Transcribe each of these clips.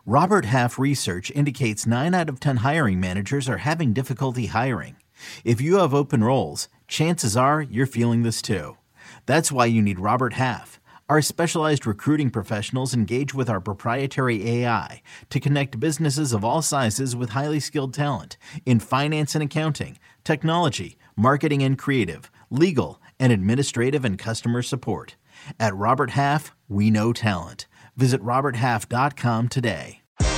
Robert Half research indicates 9 out of 10 hiring managers are having difficulty hiring. If you have open roles, chances are you're feeling this too. That's why you need Robert Half. Our specialized recruiting professionals engage with our proprietary AI to connect businesses of all sizes with highly skilled talent in finance and accounting, technology, marketing and creative, legal, and administrative and customer support. At Robert Half, we know talent. Visit roberthalf.com today.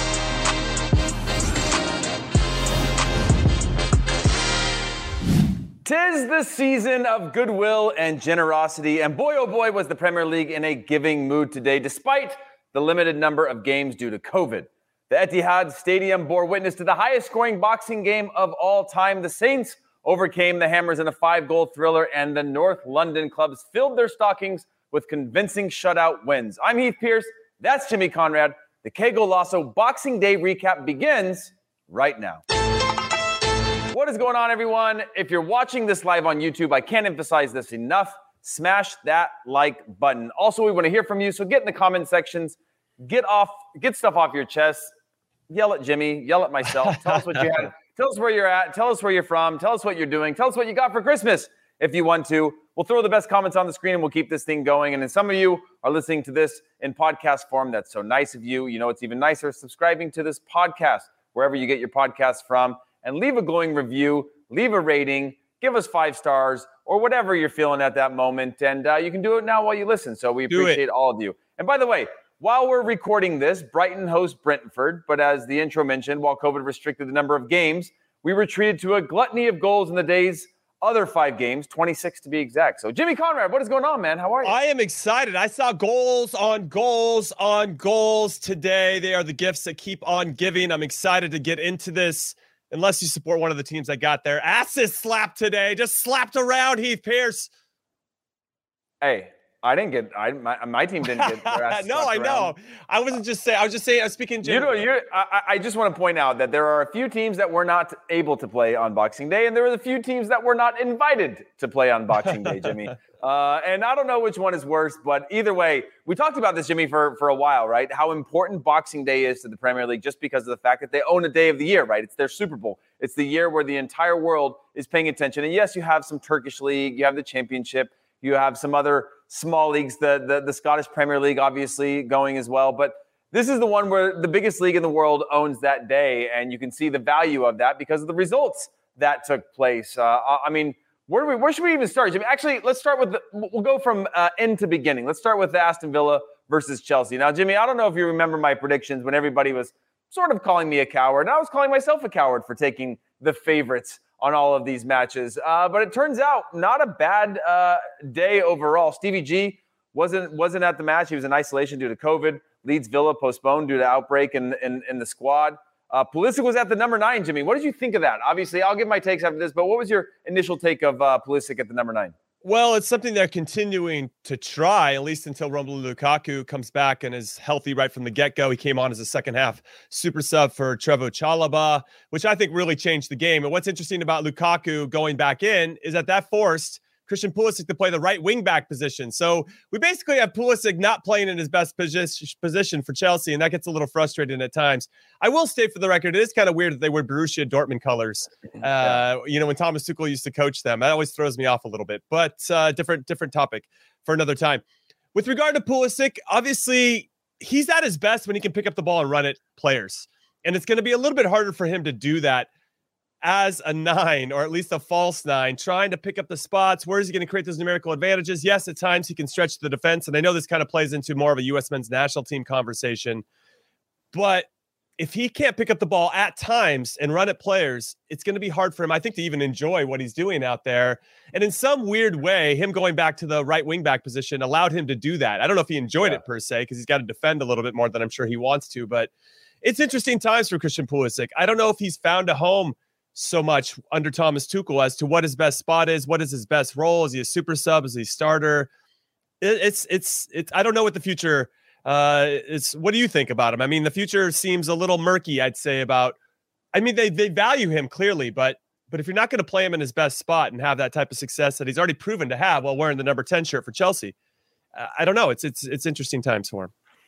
Tis the season of goodwill and generosity, and boy oh boy was the Premier League in a giving mood today, despite the limited number of games due to COVID. The Etihad Stadium bore witness to the highest scoring boxing game of all time. The Saints overcame the Hammers in a 5-goal thriller, and the North London clubs filled their stockings with convincing shutout wins. I'm Heath Pierce, that's Jimmy Conrad. The Que Golazo Boxing Day recap begins right now. What is going on, everyone? If you're watching this live on YouTube, I can't emphasize this enough. Smash that like button. Also, we want to hear from you, so get in the comment sections. Get stuff off your chest. Yell at Jimmy. Yell at myself. Tell us what you had. Tell us where you're at. Tell us where you're from. Tell us what you're doing. Tell us what you got for Christmas if you want to. We'll throw the best comments on the screen, and we'll keep this thing going. And then some of you are listening to this in podcast form. That's so nice of you. You know it's even nicer subscribing to this podcast, wherever you get your podcasts from. And leave a glowing review, leave a rating, give us 5 stars, or whatever you're feeling at that moment. And you can do it now while you listen. So we appreciate all of you. And by the way, while we're recording this, Brighton hosts Brentford. But as the intro mentioned, while COVID restricted the number of games, we were treated to a gluttony of goals in the day's other 5 games, 26 to be exact. So Jimmy Conrad, what is going on, man? How are you? I am excited. I saw goals on goals on goals today. They are the gifts that keep on giving. I'm excited to get into this. Unless you support one of the teams I got there. Asses slapped today. Just slapped around, Heath Pierce. Hey, my team didn't get their asses No, I know. I was just saying, I was speaking generally. I just want to point out that there are a few teams that were not able to play on Boxing Day, and there were a few teams that were not invited to play on Boxing Day, Jimmy. And I don't know which one is worse, but either way, we talked about this, Jimmy, for a while, right? How important Boxing Day is to the Premier League just because of the fact that they own a day of the year, right? It's their Super Bowl. It's the year where the entire world is paying attention. And yes, you have some Turkish league, you have the Championship, you have some other small leagues, the Scottish Premier League obviously going as well. But this is the one where the biggest league in the world owns that day, and you can see the value of that because of the results that took place. Where should we even start, Jimmy? Actually, let's start with we'll go from end to beginning. Let's start with the Aston Villa versus Chelsea. Now, Jimmy, I don't know if you remember my predictions when everybody was sort of calling me a coward. And I was calling myself a coward for taking the favorites on all of these matches. But it turns out not a bad day overall. Stevie G wasn't at the match. He was in isolation due to COVID. Leeds Villa postponed due to outbreak in the squad. Pulisic was at the number 9, Jimmy. What did you think of that? Obviously, I'll give my takes after this, but what was your initial take of Pulisic at the number 9? Well, it's something they're continuing to try, at least until Romelu Lukaku comes back and is healthy right from the get-go. He came on as a second-half super sub for Trevoh Chalobah, which I think really changed the game. And what's interesting about Lukaku going back in is that forced Christian Pulisic to play the right wing-back position. So we basically have Pulisic not playing in his best position for Chelsea, and that gets a little frustrating at times. I will state for the record, it is kind of weird that they wear Borussia Dortmund colors. When Thomas Tuchel used to coach them, that always throws me off a little bit. But different topic for another time. With regard to Pulisic, obviously he's at his best when he can pick up the ball and run at players, and it's going to be a little bit harder for him to do that as a 9, or at least a false 9, trying to pick up the spots. Where is he going to create those numerical advantages? Yes, at times he can stretch the defense, and I know this kind of plays into more of a U.S. men's national team conversation, but if he can't pick up the ball at times and run at players, it's going to be hard for him, I think, to even enjoy what he's doing out there. And in some weird way, him going back to the right wing back position allowed him to do that. I don't know if he enjoyed it per se, because he's got to defend a little bit more than I'm sure he wants to, but it's interesting times for Christian Pulisic. I don't know if he's found a home so much under Thomas Tuchel as to what his best spot is, what is his best role. Is he a super sub? Is he a starter? It's I don't know what the future is. What do you think about him? I mean, the future seems a little murky, I'd say they value him clearly, but if you're not going to play him in his best spot and have that type of success that he's already proven to have while wearing the number 10 shirt for Chelsea, I don't know. It's interesting times for him.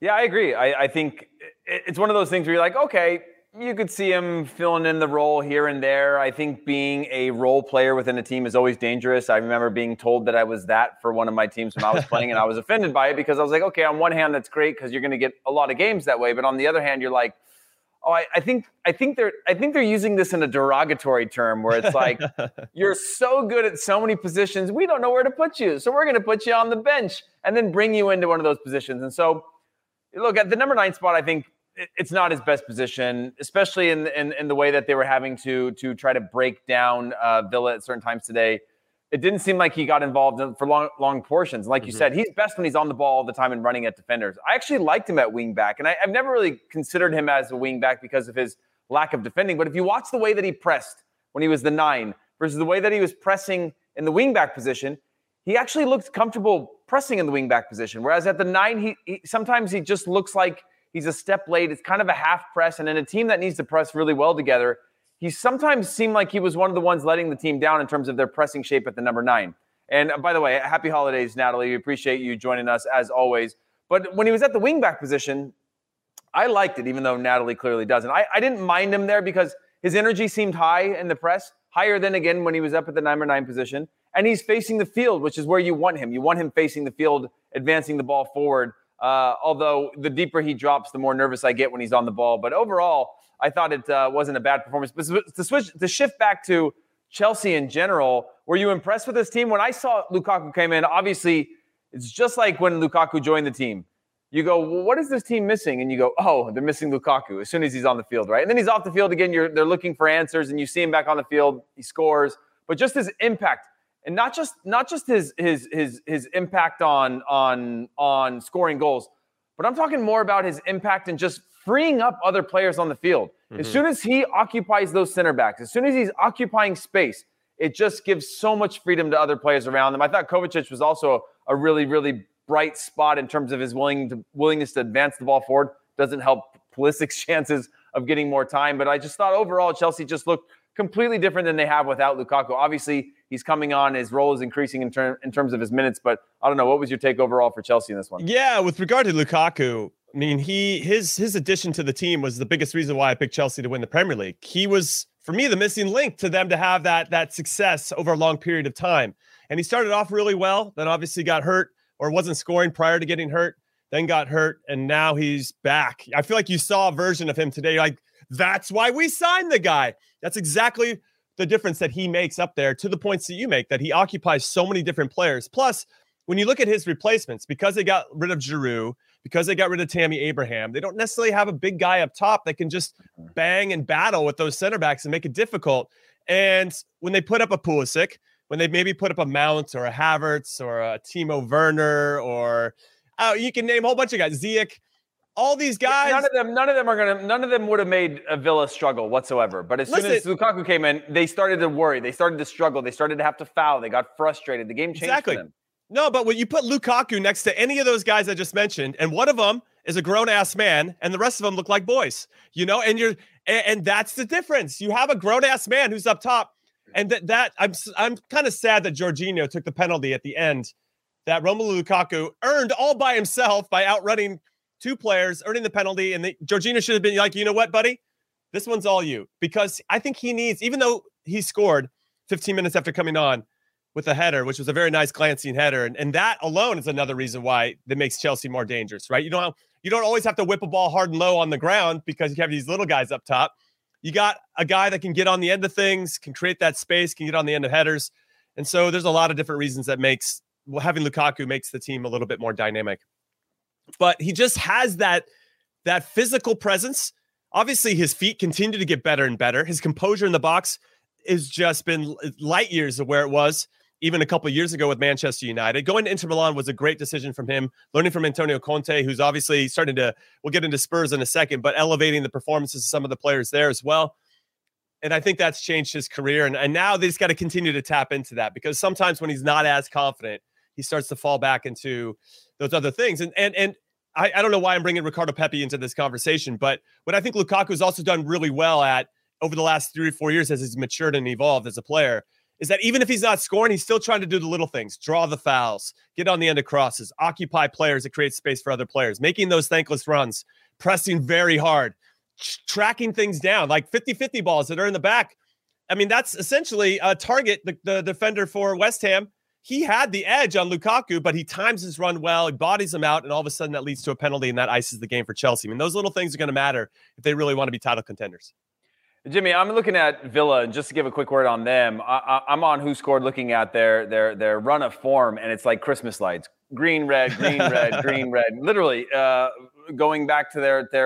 Yeah, I agree. I think it's one of those things where you're like, okay, you could see him filling in the role here and there. I think being a role player within a team is always dangerous. I remember being told that I was that for one of my teams when I was playing, and I was offended by it because I was like, okay, on one hand, that's great because you're going to get a lot of games that way. But on the other hand, you're like, oh, I think they're using this in a derogatory term where it's like, you're so good at so many positions, we don't know where to put you. So we're going to put you on the bench and then bring you into one of those positions. And so, look, at the number 9 spot, I think it's not his best position, especially in the way that they were having to try to break down Villa at certain times today. It didn't seem like he got involved for long portions. Like you said, he's best when he's on the ball all the time and running at defenders. I actually liked him at wing back, and I've never really considered him as a wing back because of his lack of defending. But if you watch the way that he pressed when he was the 9 versus the way that he was pressing in the wing back position, he actually looked comfortable pressing in the wing back position. Whereas at the 9, he sometimes he just looks like he's a step late. It's kind of a half press. And in a team that needs to press really well together, he sometimes seemed like he was one of the ones letting the team down in terms of their pressing shape at the number 9. And by the way, happy holidays, Natalie. We appreciate you joining us as always. But when he was at the wingback position, I liked it, even though Natalie clearly doesn't. I didn't mind him there because his energy seemed high in the press, higher than, again, when he was up at the number 9 position. And he's facing the field, which is where you want him. You want him facing the field, advancing the ball forward. Although the deeper he drops, the more nervous I get when he's on the ball. But overall, I thought it wasn't a bad performance. But to shift back to Chelsea in general, were you impressed with this team? When I saw Lukaku came in, obviously, it's just like when Lukaku joined the team. You go, well, what is this team missing? And you go, oh, they're missing Lukaku as soon as he's on the field, right? And then he's off the field again. They're looking for answers, and you see him back on the field. He scores. But just his impact, and not just his impact on scoring goals, but I'm talking more about his impact in just freeing up other players on the field. Mm-hmm. As soon as he occupies those center backs, as soon as he's occupying space, it just gives so much freedom to other players around them. I thought Kovacic was also a really, really bright spot in terms of his willingness to advance the ball forward. Doesn't help Pulisic's chances of getting more time, but I just thought overall Chelsea just looked completely different than they have without Lukaku. Obviously, he's coming on. His role is increasing in terms of his minutes, but I don't know. What was your take overall for Chelsea in this one? Yeah, with regard to Lukaku, I mean, his addition to the team was the biggest reason why I picked Chelsea to win the Premier League. He was, for me, the missing link to them to have that success over a long period of time. And he started off really well, then obviously got hurt or wasn't scoring prior to getting hurt, then got hurt, and now he's back. I feel like you saw a version of him today. Like, that's why we signed the guy. That's exactly the difference that he makes up there, to the points that you make, that he occupies so many different players. Plus, when you look at his replacements, because they got rid of Giroud, because they got rid of Tammy Abraham, they don't necessarily have a big guy up top that can just bang and battle with those center backs and make it difficult. And when they put up a Pulisic, when they maybe put up a Mount or a Havertz or a Timo Werner, or you can name a whole bunch of guys, Ziyech, all these guys. None of them would have made a Villa struggle whatsoever. But as soon as Lukaku came in, they started to worry. They started to struggle. They started to have to foul. They got frustrated. The game changed for them. No, but when you put Lukaku next to any of those guys I just mentioned, and one of them is a grown-ass man, and the rest of them look like boys, and that's the difference. You have a grown-ass man who's up top, and that I'm kind of sad that Jorginho took the penalty at the end that Romelu Lukaku earned all by himself by outrunning two players, earning the penalty, and Jorginho should have been like, you know what, buddy? This one's all you. Because I think he needs, even though he scored 15 minutes after coming on with a header, which was a very nice glancing header, and that alone is another reason why that makes Chelsea more dangerous, right? You don't always have to whip a ball hard and low on the ground because you have these little guys up top. You got a guy that can get on the end of things, can create that space, can get on the end of headers. And so there's a lot of different reasons that having Lukaku makes the team a little bit more dynamic. But he just has that physical presence. Obviously, his feet continue to get better and better. His composure in the box has just been light years of where it was even a couple of years ago with Manchester United. Going to Inter Milan was a great decision from him, learning from Antonio Conte, who's obviously starting to, we'll get into Spurs in a second, but elevating the performances of some of the players there as well. And I think that's changed his career. And now they just got to continue to tap into that, because sometimes when he's not as confident, he starts to fall back into those other things. And I don't know why I'm bringing Ricardo Pepi into this conversation, but what I think Lukaku has also done really well at over the last 3 or 4 years as he's matured and evolved as a player is that even if he's not scoring, he's still trying to do the little things, draw the fouls, get on the end of crosses, occupy players that create space for other players, making those thankless runs, pressing very hard, tracking things down, like 50-50 balls that are in the back. I mean, that's essentially a target, the defender for West Ham. He had the edge on Lukaku, but he times his run well, he bodies him out, and all of a sudden that leads to a penalty, and that ices the game for Chelsea. I mean, those little things are going to matter if they really want to be title contenders. Jimmy, I'm looking at Villa, and just to give a quick word on them, I'm on Who Scored looking at their run of form, and it's like Christmas lights. Green, red, green, red, green, red. Literally going back to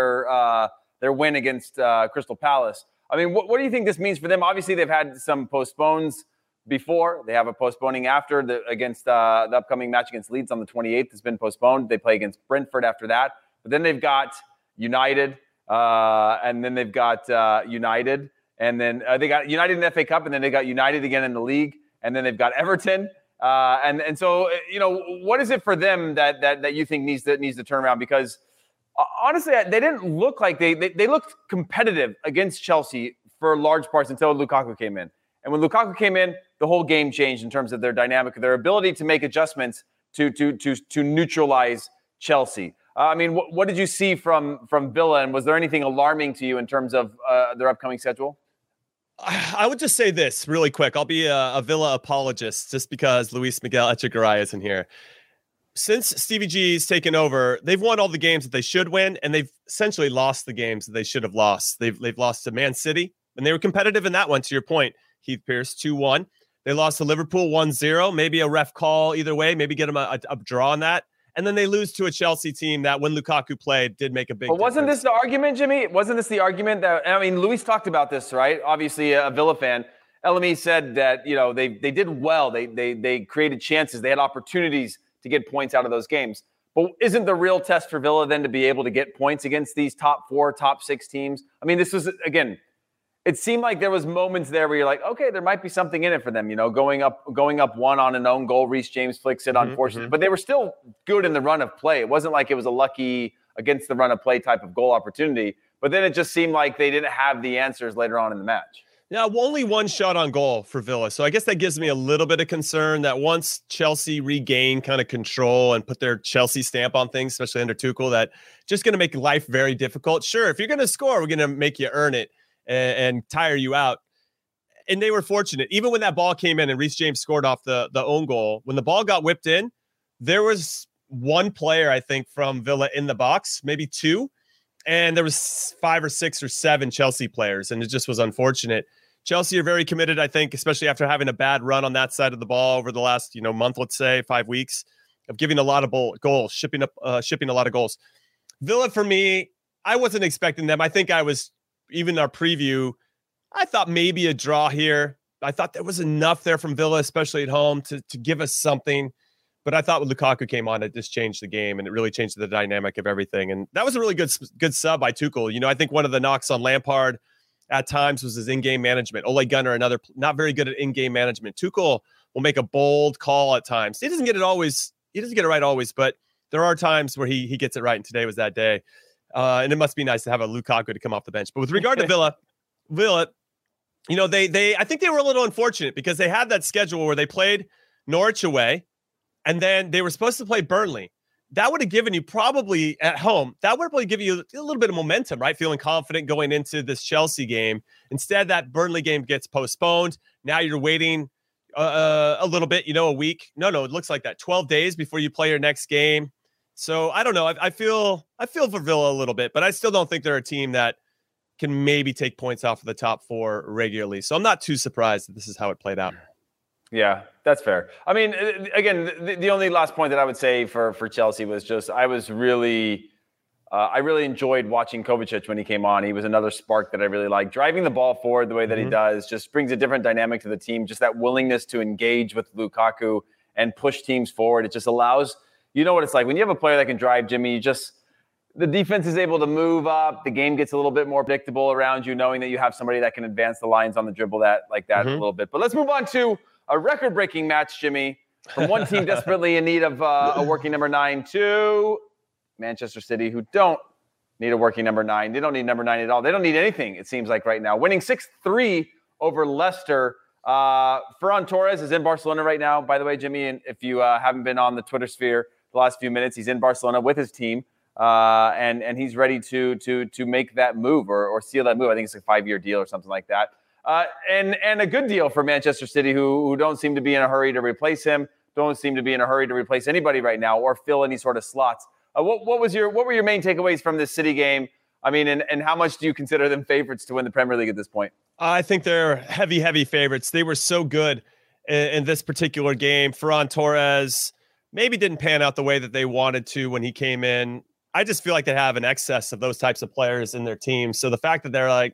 their win against Crystal Palace. I mean, what do you think this means for them? Obviously, they've had some postpones before. They have a postponing after against the upcoming match against Leeds on the 28th has been postponed. They play against Brentford after that. But then they've got United, and then they've got United, and then they got United in the FA Cup, and then they got United again in the league, and then they've got Everton. And so, what is it for them that you think needs to turn around? Because honestly, they didn't look like they looked competitive against Chelsea for large parts until Lukaku came in. And when Lukaku came in, the whole game changed in terms of their dynamic, their ability to make adjustments to neutralize Chelsea. I mean, what did you see from Villa, and was there anything alarming to you in terms of their upcoming schedule? I would just say this really quick. I'll be a Villa apologist just because Luis Miguel Echegaray isn't here. Since Stevie G's taken over, they've won all the games that they should win, and they've essentially lost the games that they should have lost. They've lost to Man City, and they were competitive in that one, to your point, Heath Pierce, 2-1. They lost to Liverpool 1-0, maybe a ref call either way, maybe get them a draw on that. And then they lose to a Chelsea team that, when Lukaku played, did make a big difference. Wasn't this the argument, Jimmy? Wasn't this the argument that, I mean, Luis talked about this, right? Obviously, a Villa fan. LME said that, they did well. They created chances. They had opportunities to get points out of those games. But isn't the real test for Villa then to be able to get points against these top 4, top 6 teams? I mean, this was, again, it seemed like there was moments there where you're like, okay, there might be something in it for them, going up one on an own goal. Reece James flicks it, unfortunately. But they were still good in the run of play. It wasn't like it was a lucky against the run of play type of goal opportunity. But then it just seemed like they didn't have the answers later on in the match. Now, only one shot on goal for Villa. So I guess that gives me a little bit of concern that once Chelsea regain kind of control and put their Chelsea stamp on things, especially under Tuchel, that just going to make life very difficult. Sure, if you're going to score, we're going to make you earn it and tire you out. And they were fortunate. Even when that ball came in and Reece James scored off the own goal, when the ball got whipped in, there was one player, I think, from Villa in the box, maybe 2. And there was 5 or 6 or 7 Chelsea players, and it just was unfortunate. Chelsea are very committed, I think, especially after having a bad run on that side of the ball over the last month, let's say 5 weeks, of giving a lot of goals, shipping a lot of goals. Villa, for me, I wasn't expecting them. I think I was, even our preview, I thought maybe a draw here. I thought there was enough there from Villa, especially at home, to give us something. But I thought when Lukaku came on, it just changed the game, and it really changed the dynamic of everything. And that was a really good sub by Tuchel. I think one of the knocks on Lampard at times was his in-game management. Ole Gunnar, another not very good at in-game management. Tuchel will make a bold call at times. He doesn't get it right always, but there are times where he gets it right, and today was that day. And it must be nice to have a Lukaku to come off the bench. But with regard to Villa, I think they were a little unfortunate because they had that schedule where they played Norwich away, and then they were supposed to play Burnley. That would have given you probably at home, that would probably give you a little bit of momentum, right? Feeling confident going into this Chelsea game. Instead, that Burnley game gets postponed. Now you're waiting a little bit, a week. No, it looks like that. 12 days before you play your next game. So I don't know. I feel for Villa a little bit, but I still don't think they're a team that can maybe take points off of the top 4 regularly. So I'm not too surprised that this is how it played out. Yeah, that's fair. I mean, again, the only last point that I would say for Chelsea was just I really enjoyed watching Kovacic when he came on. He was another spark that I really liked. Driving the ball forward the way that he does just brings a different dynamic to the team. Just that willingness to engage with Lukaku and push teams forward. It just allows, you know what it's like when you have a player that can drive, Jimmy, the defense is able to move up. The game gets a little bit more predictable around you, knowing that you have somebody that can advance the lines on the dribble a little bit. But let's move on to a record-breaking match, Jimmy, from one team desperately in need of a working number 9 to Manchester City, who don't need a working number 9. They don't need number 9 at all. They don't need anything, it seems like right now. Winning 6-3 over Leicester Ferran Torres is in Barcelona right now, by the way, Jimmy. And if you haven't been on the Twitter sphere the last few minutes, he's in Barcelona with his team, and he's ready to make that move or seal that move. I think it's a 5-year deal or something like that. And a good deal for Manchester City, who don't seem to be in a hurry to replace him, don't seem to be in a hurry to replace anybody right now or fill any sort of slots. What were your main takeaways from this City game? I mean, and how much do you consider them favorites to win the Premier League at this point? I think they're heavy favorites. They were so good in this particular game. Ferran Torres maybe didn't pan out the way that they wanted to when he came in. I just feel like they have an excess of those types of players in their team. So the fact that they're like,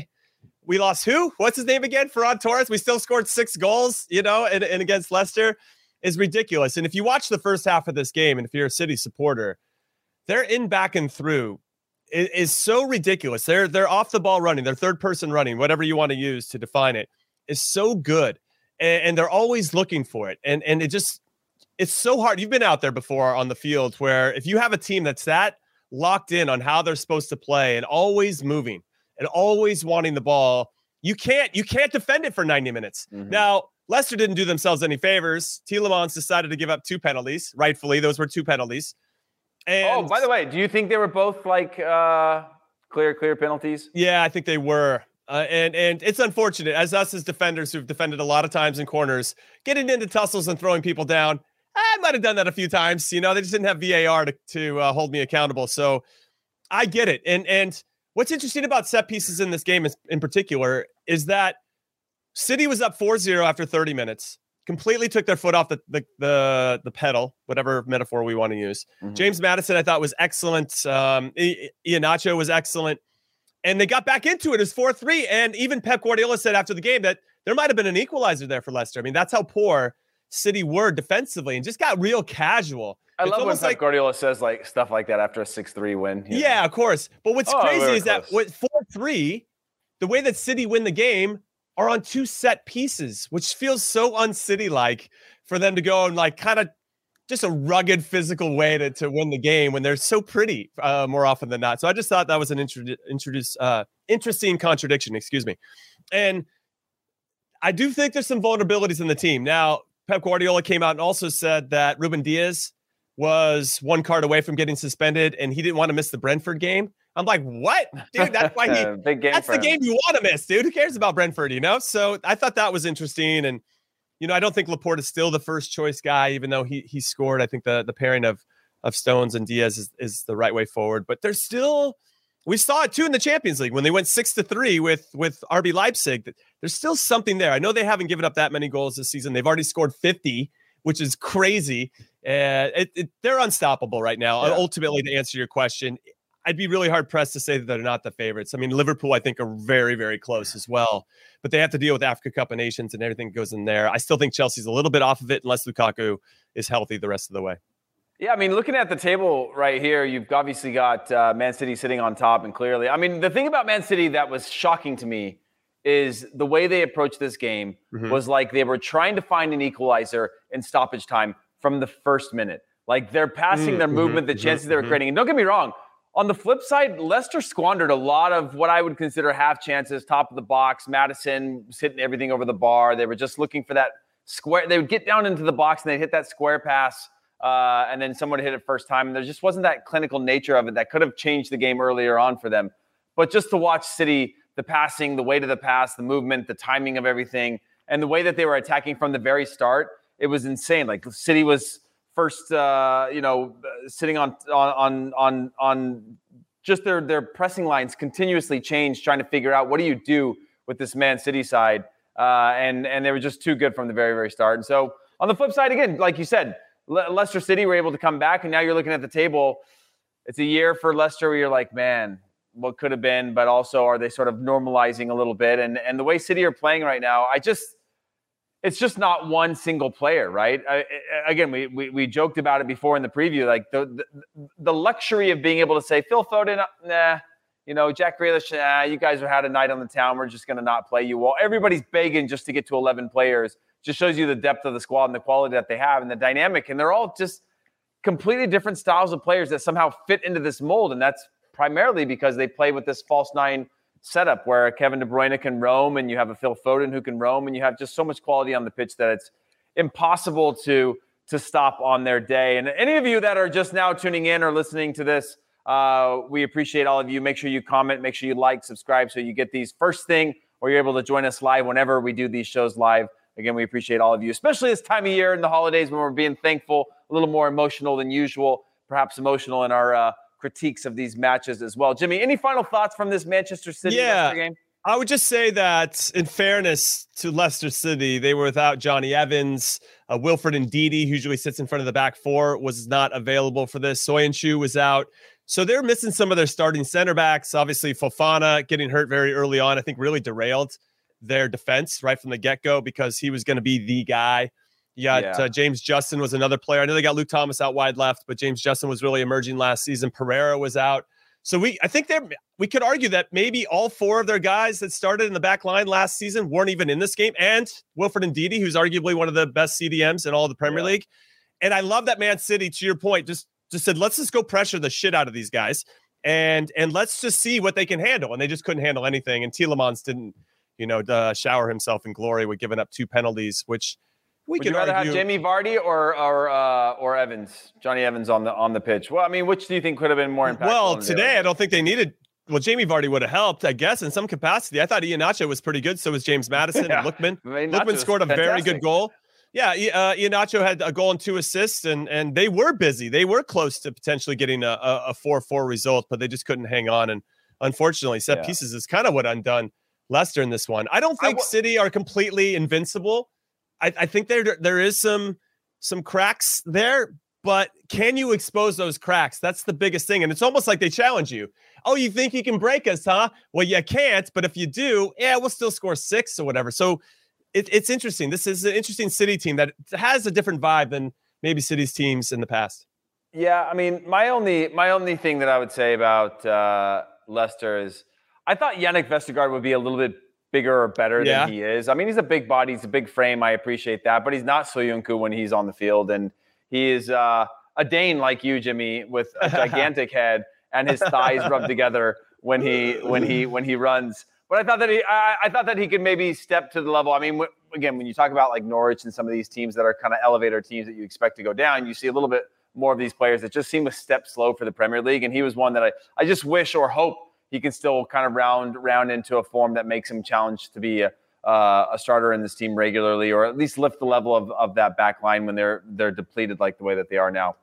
we lost who? What's his name again? Ferran Torres. We still scored 6 goals, and against Leicester is ridiculous. And if you watch the first half of this game, and if you're a City supporter, their in, back, and through is so ridiculous. They're off the ball running, their third person running, whatever you want to use to define it, is so good. And they're always looking for it. And it's so hard. You've been out there before on the field where if you have a team that's that locked in on how they're supposed to play and always moving and always wanting the ball, you can't defend it for 90 minutes. Mm-hmm. Now, Leicester didn't do themselves any favors. Tielemans decided to give up 2 penalties. Rightfully, those were 2 penalties. And by the way, do you think they were both like clear penalties? Yeah, I think they were. And it's unfortunate as us as defenders who've defended a lot of times in corners, getting into tussles and throwing people down. I might have done that a few times. They just didn't have VAR to hold me accountable. So I get it. And what's interesting about set pieces in this game in particular is that City was up 4-0 after 30 minutes. Completely took their foot off the pedal, whatever metaphor we want to use. Mm-hmm. James Maddison, I thought, was excellent. Iheanacho was excellent. And they got back into it. It was 4-3. And even Pep Guardiola said after the game that there might have been an equalizer there for Leicester. I mean, that's how poor City were defensively and just got real casual. I love when Pep Guardiola says like stuff like that after a 6-3 win. Yeah, of course. But what's crazy is that with 4-3, the way that City win the game are on 2 set pieces, which feels so un-City-like for them to go and like kind of just a rugged physical way to win the game when they're so pretty more often than not. So I just thought that was an interesting contradiction, excuse me. And I do think there's some vulnerabilities in the team. Now, Pep Guardiola came out and also said that Ruben Diaz was 1 card away from getting suspended and he didn't want to miss the Brentford game. I'm like, what? Dude, that's why that's the game you want to miss, dude. Who cares about Brentford, So I thought that was interesting. And, I don't think Laporte is still the first choice guy, even though he scored. I think the pairing of Stones and Diaz is the right way forward. But there's still, we saw it too in the Champions League when they went 6-3 with RB Leipzig. There's still something there. I know they haven't given up that many goals this season. They've already scored 50, which is crazy. They're unstoppable right now. Yeah. Ultimately, to answer your question, I'd be really hard-pressed to say that they're not the favorites. I mean, Liverpool, I think, are very, very close as well. But they have to deal with Africa Cup of Nations and everything that goes in there. I still think Chelsea's a little bit off of it unless Lukaku is healthy the rest of the way. Yeah, I mean, looking at the table right here, you've obviously got Man City sitting on top, and clearly. I mean, the thing about Man City that was shocking to me is the way they approached this game was like they were trying to find an equalizer in stoppage time from the first minute. Like they're passing their movement, the chances they were creating. And don't get me wrong, on the flip side, Leicester squandered a lot of what I would consider half chances, top of the box. Maddison was hitting everything over the bar. They were just looking for that square. They would get down into the box and they'd hit that square pass, and then someone would hit it first time. And there just wasn't that clinical nature of it that could have changed the game earlier on for them. But just to watch City, the passing, the weight of the pass, the movement, the timing of everything, and the way that they were attacking from the very start, it was insane. Like City was first, sitting on just their pressing lines continuously changed, trying to figure out what do you do with this Man City side, and they were just too good from the very, very start. And so on the flip side, again, like you said, Leicester City were able to come back, and now you're looking at the table. It's a year for Leicester where you're like, man, what could have been, but also are they sort of normalizing a little bit? And the way City are playing right now, it's just not one single player, right? Again, we joked about it before in the preview, like the luxury of being able to say, Phil Foden, nah, Jack Grealish, you guys have had a night on the town. We're just going to not play you all. Everybody's begging just to get to 11 players. Just shows you the depth of the squad and the quality that they have and the dynamic. And they're all just completely different styles of players that somehow fit into this mold. And that's primarily because they play with this false nine setup where Kevin De Bruyne can roam and you have a Phil Foden who can roam and you have just so much quality on the pitch that it's impossible to stop on their day. And any of you that are just now tuning in or listening to this, we appreciate all of you. Make sure you comment, make sure you like, subscribe so you get these first thing, or you're able to join us live whenever we do these shows live. Again, we appreciate all of you, especially this time of year in the holidays when we're being thankful, a little more emotional than usual, perhaps emotional in our critiques of these matches as well. Jimmy, any final thoughts from this Manchester City Leicester game? I would just say that in fairness to Leicester City, they were without Johnny Evans. Wilfred Ndidi, who usually sits in front of the back four, was not available for this. Soyuncu was out. So they're missing some of their starting center backs. Obviously, Fofana getting hurt very early on, I think really derailed their defense right from the get-go because he was going to be the guy. You got James Justin was another player. I know they got Luke Thomas out wide left, but James Justin was really emerging last season. Pereira was out. So I think we could argue that maybe all four of their guys that started in the back line last season weren't even in this game. And Wilfred Ndidi, who's arguably one of the best CDMs in all of the Premier League. And I love that Man City, to your point, just said, let's just go pressure the shit out of these guys and let's just see what they can handle. And they just couldn't handle anything. And Tielemans didn't, shower himself in glory with giving up 2 penalties, which would you rather have Jamie Vardy or Evans, Johnny Evans on the pitch? Well, I mean, which do you think could have been more impactful? Well, today I don't think they needed. Well, Jamie Vardy would have helped, I guess, in some capacity. I thought Iheanacho was pretty good. So was James Maddison and Lookman. Lookman scored a very good goal. Yeah, Iheanacho had a goal and 2 assists, and they were busy. They were close to potentially getting a 4-4 result, but they just couldn't hang on. And unfortunately, set pieces is kind of what undone Leicester in this one. I don't think City are completely invincible. I think there is some cracks there, but can you expose those cracks? That's the biggest thing. And it's almost like they challenge you. Oh, you think you can break us, huh? Well, you can't, but if you do, we'll still score 6 or whatever. So it's interesting. This is an interesting City team that has a different vibe than maybe City's teams in the past. Yeah, I mean, my only thing that I would say about Leicester is I thought Yannick Vestergaard would be a little bit bigger or better than he is. I mean, he's a big body, he's a big frame. I appreciate that, but he's not Soyuncu when he's on the field, and he is a Dane like you, Jimmy, with a gigantic head and his thighs rubbed together when he runs. But I thought that he could maybe step to the level. I mean, again, when you talk about like Norwich and some of these teams that are kind of elevator teams that you expect to go down, you see a little bit more of these players that just seem a step slow for the Premier League, and he was one that I just wish or hope he can still kind of round into a form that makes him challenged to be a starter in this team regularly, or at least lift the level of that back line when they're depleted like the way that they are now.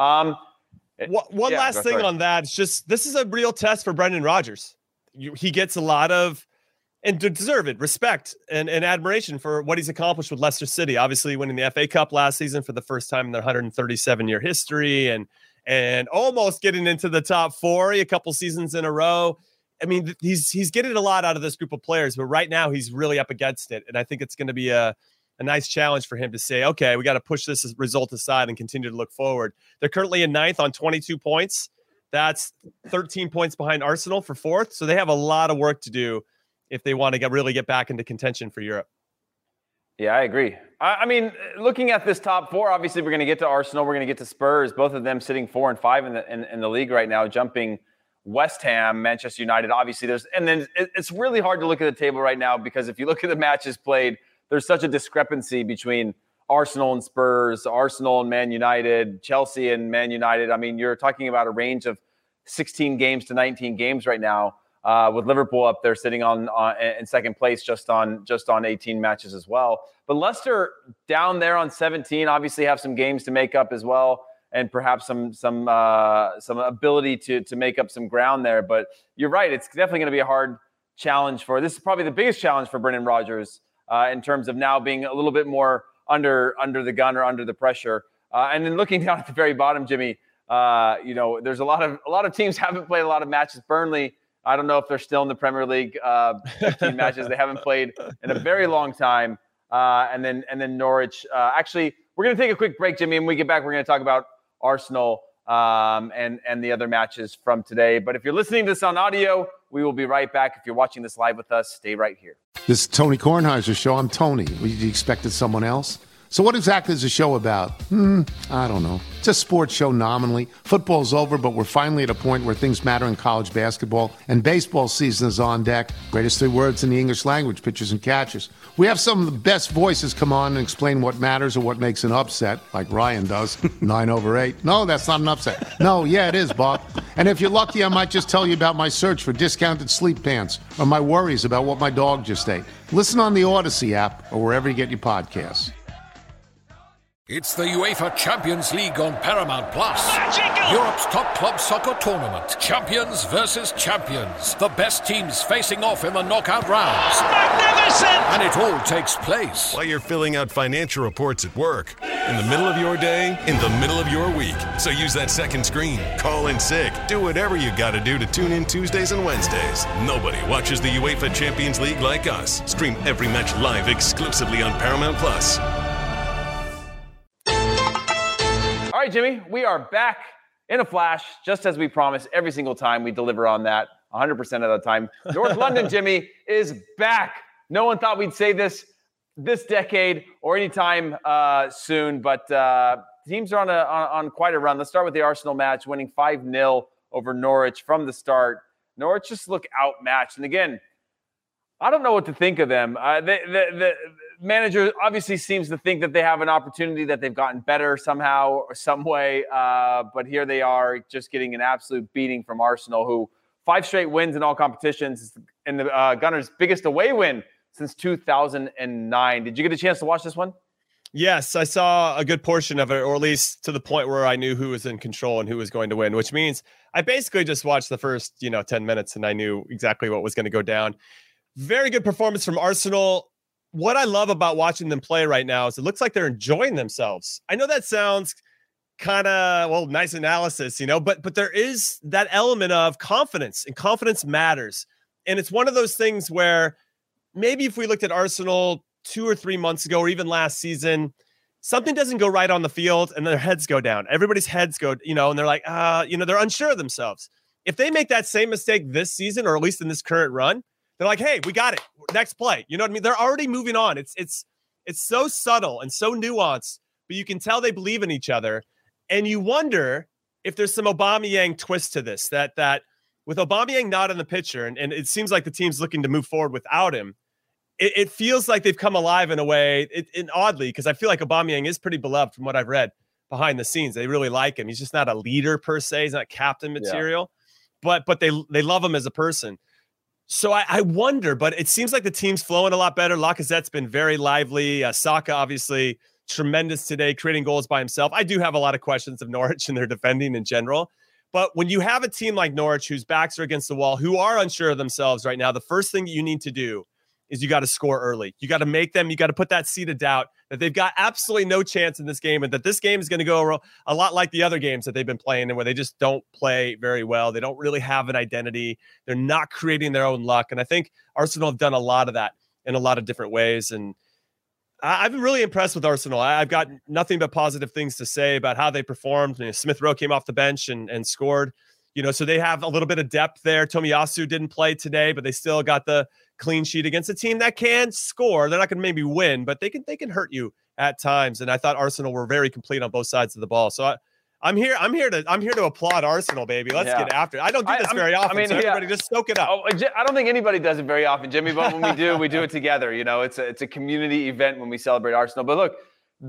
One last thing on that. It's just, this is a real test for Brendan Rodgers. He gets a lot of, and deserved respect and admiration for what he's accomplished with Leicester City. Obviously winning the FA Cup last season for the first time in their 137-year history, and almost getting into the top 4 a couple seasons in a row. I mean, he's getting a lot out of this group of players, but right now he's really up against it. And I think it's going to be a nice challenge for him to say, okay, we got to push this result aside and continue to look forward. They're currently in 9th on 22 points. That's 13 points behind Arsenal for 4th. So they have a lot of work to do if they want to really get back into contention for Europe. Yeah, I agree. I mean, looking at this top 4, obviously we're going to get to Arsenal, we're going to get to Spurs, both of them sitting 4 and 5 in the league right now, jumping West Ham, Manchester United. Obviously, it's really hard to look at the table right now because if you look at the matches played, there's such a discrepancy between Arsenal and Spurs, Arsenal and Man United, Chelsea and Man United. I mean, you're talking about a range of 16 games to 19 games right now. With Liverpool up there sitting in second place just on 18 matches as well. But Leicester down there on 17 obviously have some games to make up as well, and perhaps some ability to make up some ground there. But you're right, it's definitely going to be a hard challenge this is probably the biggest challenge for Brendan Rodgers in terms of now being a little bit more under the gun or under the pressure. And then looking down at the very bottom, Jimmy, there's a lot of teams haven't played a lot of matches. Burnley, I don't know if they're still in the Premier League 15 matches. They haven't played in a very long time. And then Norwich. Actually, we're going to take a quick break, Jimmy. And when we get back, we're going to talk about Arsenal and the other matches from today. But if you're listening to this on audio, we will be right back. If you're watching this live with us, stay right here. This is Tony Kornheiser's show. I'm Tony. You expected someone else? So what exactly is the show about? I don't know. It's a sports show nominally. Football's over, but we're finally at a point where things matter in college basketball, and baseball season is on deck. Greatest 3 words in the English language, pitchers and catchers. We have some of the best voices come on and explain what matters or what makes an upset, like Ryan does, 9/8. No, that's not an upset. No, yeah, it is, Bob. And if you're lucky, I might just tell you about my search for discounted sleep pants or my worries about what my dog just ate. Listen on the Odyssey app or wherever you get your podcasts. It's the UEFA Champions League on Paramount Plus. Europe's top club soccer tournament. Champions versus champions. The best teams facing off in the knockout rounds. Magnificent! And it all takes place while you're filling out financial reports at work, in the middle of your day, in the middle of your week. So use that second screen. Call in sick. Do whatever you got to do to tune in Tuesdays and Wednesdays. Nobody watches the UEFA Champions League like us. Stream every match live exclusively on Paramount Plus. All right, Jimmy, we are back in a flash, just as we promised. Every single time we deliver on that, 100% of the time. North London, Jimmy, is back. No one thought we'd say this decade or anytime soon, but teams are on quite a run. Let's start with the Arsenal match, winning 5-0 over Norwich from the start. Norwich just look outmatched. And again, I don't know what to think of them. The manager obviously seems to think that they have an opportunity, that they've gotten better somehow or some way. But here they are just getting an absolute beating from Arsenal, who 5 straight wins in all competitions, and the Gunners' biggest away win since 2009. Did you get a chance to watch this one? Yes, I saw a good portion of it, or at least to the point where I knew who was in control and who was going to win, which means I basically just watched the first 10 minutes and I knew exactly what was going to go down. Very good performance from Arsenal. What I love about watching them play right now is it looks like they're enjoying themselves. I know that sounds kind of, nice analysis, but there is that element of confidence, and confidence matters. And it's one of those things where maybe if we looked at Arsenal 2 or 3 months ago, or even last season, something doesn't go right on the field and their heads go down. Everybody's heads go, and they're like, they're unsure of themselves. If they make that same mistake this season, or at least in this current run, they're like, hey, we got it. Next play. You know what I mean? They're already moving on. It's so subtle and so nuanced, but you can tell they believe in each other. And you wonder if there's some Aubameyang twist to this, that with Aubameyang not in the picture, and it seems like the team's looking to move forward without him, it feels like they've come alive in a way, oddly, because I feel like Aubameyang is pretty beloved from what I've read behind the scenes. They really like him. He's just not a leader per se. He's not captain material, but they love him as a person. So I wonder, but it seems like the team's flowing a lot better. Lacazette's been very lively. Saka, obviously, tremendous today, creating goals by himself. I do have a lot of questions of Norwich and their defending in general. But when you have a team like Norwich, whose backs are against the wall, who are unsure of themselves right now, the first thing you need to do is you got to score early. You got to make them, you got to put that seed of doubt that they've got absolutely no chance in this game, and that this game is going to go a lot like the other games that they've been playing, and where they just don't play very well. They don't really have an identity. They're not creating their own luck. And I think Arsenal have done a lot of that in a lot of different ways. And I've been really impressed with Arsenal. I've got nothing but positive things to say about how they performed. Smith Rowe came off the bench and scored. So they have a little bit of depth there. Tomiyasu didn't play today, but they still got the clean sheet against a team that can score. They're not going to maybe win, but they can hurt you at times. And I thought Arsenal were very complete on both sides of the ball. So I'm here to applaud Arsenal, baby. Let's get after it. I don't do this very often. So everybody just soak it up. I don't think anybody does it very often, Jimmy, but when we do it together. It's a community event when we celebrate Arsenal. But look,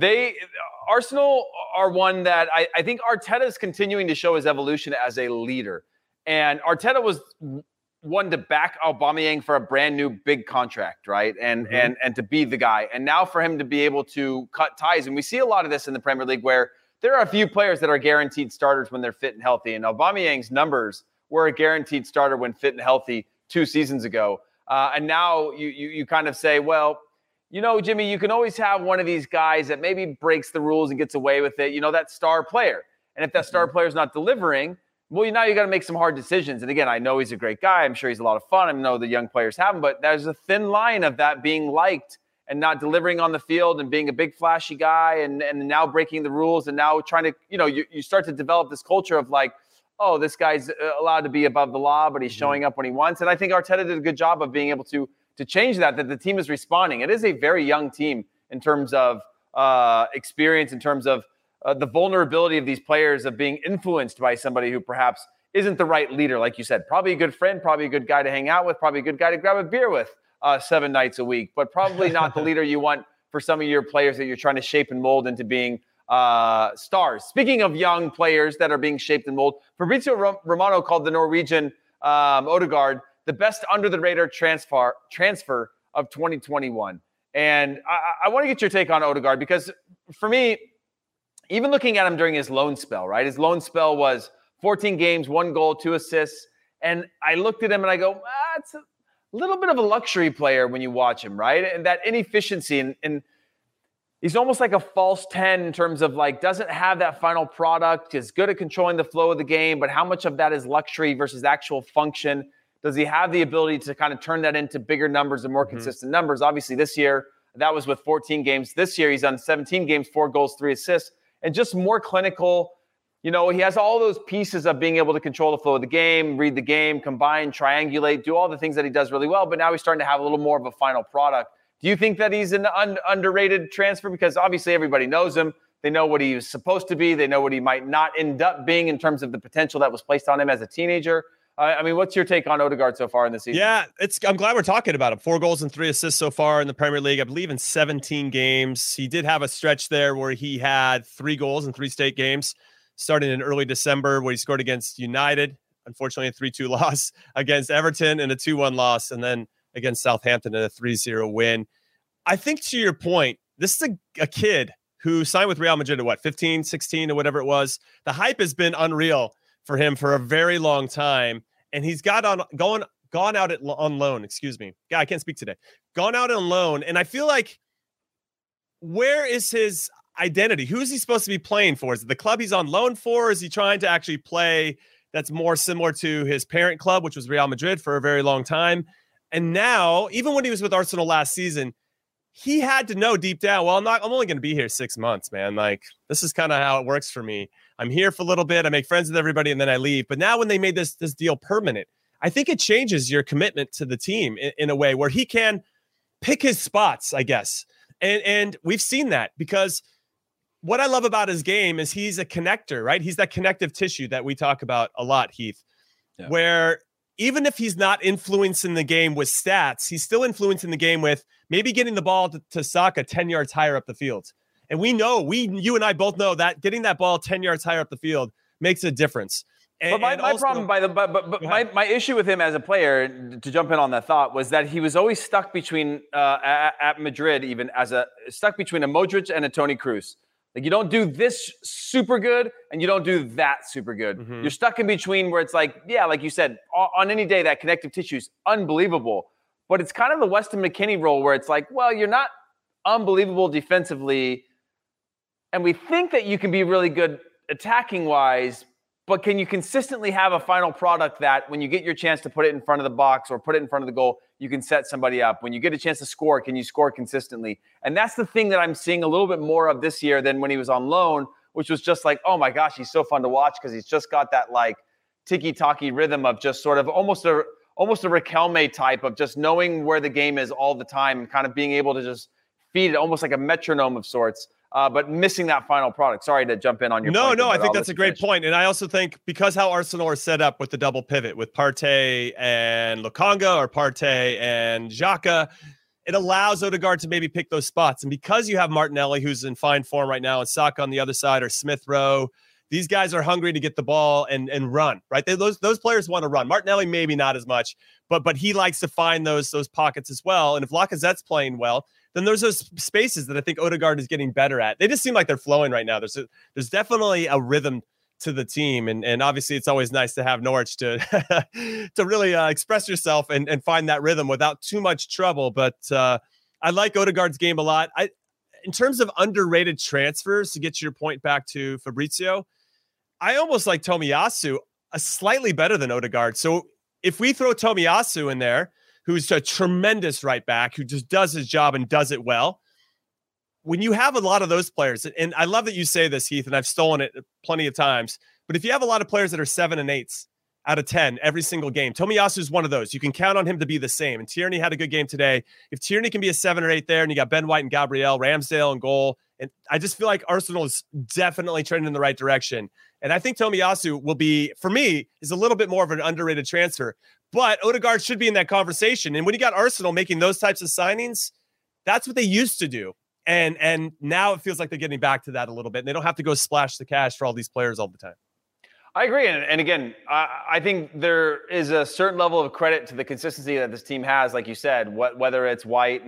Arsenal are one that I think Arteta is continuing to show his evolution as a leader. And Arteta was one to back Aubameyang for a brand new big contract, right? And to be the guy. And now for him to be able to cut ties. And we see a lot of this in the Premier League, where there are a few players that are guaranteed starters when they're fit and healthy. And Aubameyang's numbers were a guaranteed starter when fit and healthy 2 seasons ago. And now you kind of say, well, Jimmy, you can always have one of these guys that maybe breaks the rules and gets away with it, that star player. And if that star player is not delivering, well, now you got to make some hard decisions. And again, I know he's a great guy. I'm sure he's a lot of fun. I know the young players have him, but there's a thin line of that being liked and not delivering on the field and being a big flashy guy and now breaking the rules and now trying to, you start to develop this culture of like, oh, this guy's allowed to be above the law, but he's showing up when he wants. And I think Arteta did a good job of being able to change that the team is responding. It is a very young team in terms of experience in terms of the vulnerability of these players of being influenced by somebody who perhaps isn't the right leader, like you said. Probably a good friend, probably a good guy to hang out with, probably a good guy to grab a beer with 7 nights a week, but probably not the leader you want for some of your players that you're trying to shape and mold into being stars. Speaking of young players that are being shaped and molded, Fabrizio Romano called the Norwegian Odegaard the best under-the-radar transfer of 2021. And I want to get your take on Odegaard because for me, even looking at him during his loan spell, right? His loan spell was 14 games, 1 goal, 2 assists. And I looked at him and I go, it's a little bit of a luxury player when you watch him, right? And that inefficiency and he's almost like a false 10 in terms of like doesn't have that final product, is good at controlling the flow of the game, but how much of that is luxury versus actual function? Does he have the ability to kind of turn that into bigger numbers and more consistent numbers? Obviously, this year, that was with 14 games. This year, he's on 17 games, 4 goals, 3 assists, and just more clinical. You know, he has all those pieces of being able to control the flow of the game, read the game, combine, triangulate, do all the things that he does really well, but now he's starting to have a little more of a final product. Do you think that he's an underrated transfer? Because obviously everybody knows him. They know what he was supposed to be. They know what he might not end up being in terms of the potential that was placed on him as a teenager. I mean, what's your take on Odegaard so far in the season? Yeah, I'm glad we're talking about him. 4 goals and 3 assists so far in the Premier League, I believe in 17 games. He did have a stretch there where he had 3 goals in 3 state games, starting in early December where he scored against United, unfortunately a 3-2 loss, against Everton and a 2-1 loss, and then against Southampton in a 3-0 win. I think to your point, this is a kid who signed with Real Madrid at 15, 16 or whatever it was. The hype has been unreal for him for a very long time. And he's gone out on loan. Excuse me. God, I can't speak today. Gone out on loan. And I feel like, where is his identity? Who is he supposed to be playing for? Is it the club he's on loan for? Is he trying to actually play that's more similar to his parent club, which was Real Madrid for a very long time? And now, even when he was with Arsenal last season, he had to know deep down, well, I'm only going to be here 6 months, man. Like, this is kind of how it works for me. I'm here for a little bit. I make friends with everybody and then I leave. But now when they made this deal permanent, I think it changes your commitment to the team in a way where he can pick his spots, I guess. And we've seen that because what I love about his game is he's a connector, right? He's that connective tissue that we talk about a lot, Heath, where even if he's not influencing the game with stats, he's still influencing the game with maybe getting the ball to Saka 10 yards higher up the field. And we know, you and I both know that getting that ball 10 yards higher up the field makes a difference. But my issue with him as a player, to jump in on that thought, was that he was always stuck between at Madrid, even stuck between a Modric and a Toni Kroos. Like, you don't do this super good and you don't do that super good. Mm-hmm. You're stuck in between where it's like, yeah, like you said, on any day that connective tissue is unbelievable. But it's kind of the Weston McKennie role where it's like, well, you're not unbelievable defensively, and we think that you can be really good attacking-wise, but can you consistently have a final product that when you get your chance to put it in front of the box or put it in front of the goal, you can set somebody up? When you get a chance to score, can you score consistently? And that's the thing that I'm seeing a little bit more of this year than when he was on loan, which was just like, oh my gosh, he's so fun to watch because he's just got that like tiki-taki rhythm of just sort of almost a Riquelme type of just knowing where the game is all the time and kind of being able to just feed it almost like a metronome of sorts. But missing that final product. Sorry to jump in on your point. No, I think that's a great point. And I also think because how Arsenal are set up with the double pivot with Partey and Lokonga or Partey and Xhaka, it allows Odegaard to maybe pick those spots. And because you have Martinelli, who's in fine form right now, and Saka on the other side, or Smith Rowe, these guys are hungry to get the ball and run, right? Those players want to run. Martinelli maybe not as much, but he likes to find those pockets as well. And if Lacazette's playing well, then there's those spaces that I think Odegaard is getting better at. They just seem like they're flowing right now. There's definitely a rhythm to the team. And obviously it's always nice to have Norwich to to really express yourself and find that rhythm without too much trouble. But I like Odegaard's game a lot. In terms of underrated transfers, to get your point back to Fabrizio, I almost like Tomiyasu slightly better than Odegaard. So if we throw Tomiyasu in there, who's a tremendous right back, who just does his job and does it well. When you have a lot of those players, and I love that you say this, Heath, and I've stolen it plenty of times, but if you have a lot of players that are 7 and 8s, out of 10 every single game. Tomiyasu is one of those. You can count on him to be the same. And Tierney had a good game today. If Tierney can be a 7 or 8 there, and you got Ben White and Gabriel, Ramsdale and goal, and I just feel like Arsenal is definitely trending in the right direction. And I think Tomiyasu will be, for me, is a little bit more of an underrated transfer. But Odegaard should be in that conversation. And when you got Arsenal making those types of signings, that's what they used to do. And now it feels like they're getting back to that a little bit. And they don't have to go splash the cash for all these players all the time. I agree. And again, I think there is a certain level of credit to the consistency that this team has, like you said, whether it's White,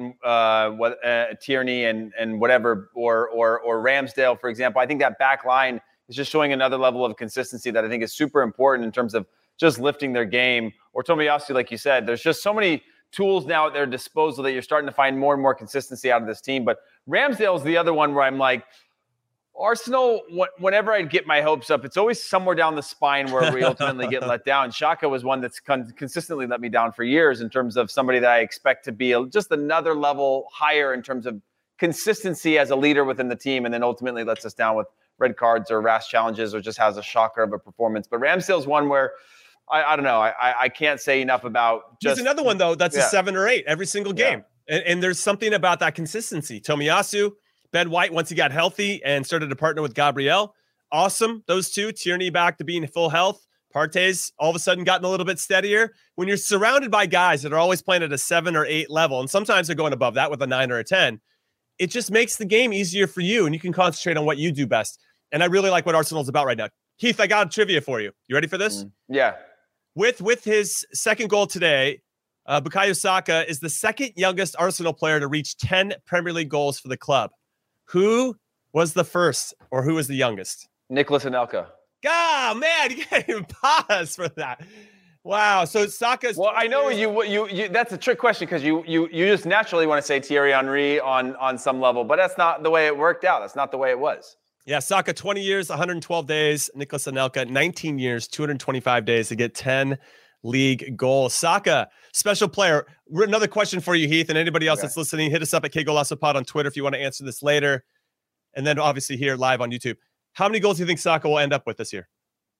Tierney and whatever, or Ramsdale, for example. I think that back line is just showing another level of consistency that I think is super important in terms of just lifting their game. Or Tomiyasu, like you said, there's just so many tools now at their disposal that you're starting to find more and more consistency out of this team. But Ramsdale is the other one where I'm like, Arsenal, whenever I get my hopes up, it's always somewhere down the spine where we ultimately get let down. Xhaka was one that's consistently let me down for years in terms of somebody that I expect to be just another level higher in terms of consistency as a leader within the team, and then ultimately lets us down with red cards or rash challenges or just has a shocker of a performance. But Ramsdale's one where I don't know. I can't say enough about just. There's another one, though, that's a 7 or 8 every single game. Yeah. And there's something about that consistency. Tomiyasu, Ben White, once he got healthy and started to partner with Gabriel, awesome. Those two, Tierney back to being full health. Partey's all of a sudden gotten a little bit steadier. When you're surrounded by guys that are always playing at a 7 or 8 level, and sometimes they're going above that with a 9 or a 10, it just makes the game easier for you, and you can concentrate on what you do best. And I really like what Arsenal's about right now. Heath, I got a trivia for you. You ready for this? Yeah. With his second goal today, Bukayo Saka is the second youngest Arsenal player to reach 10 Premier League goals for the club. Who was the first, or who was the youngest? Nicolas Anelka. God, man, you can't even pause for that. Wow. So Saka's. Well, I know you. That's a trick question because you just naturally want to say Thierry Henry on some level, but that's not the way it worked out. That's not the way it was. Yeah, Saka 20 years, 112 days. Nicolas Anelka 19 years, 225 days to get 10 league goals. Saka, special player. Another question for you, Heath, and anybody else that's listening, hit us up at KGolasoPod on Twitter if you want to answer this later. And then obviously here live on YouTube. How many goals do you think Saka will end up with this year?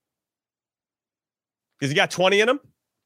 Because he got 20 in him?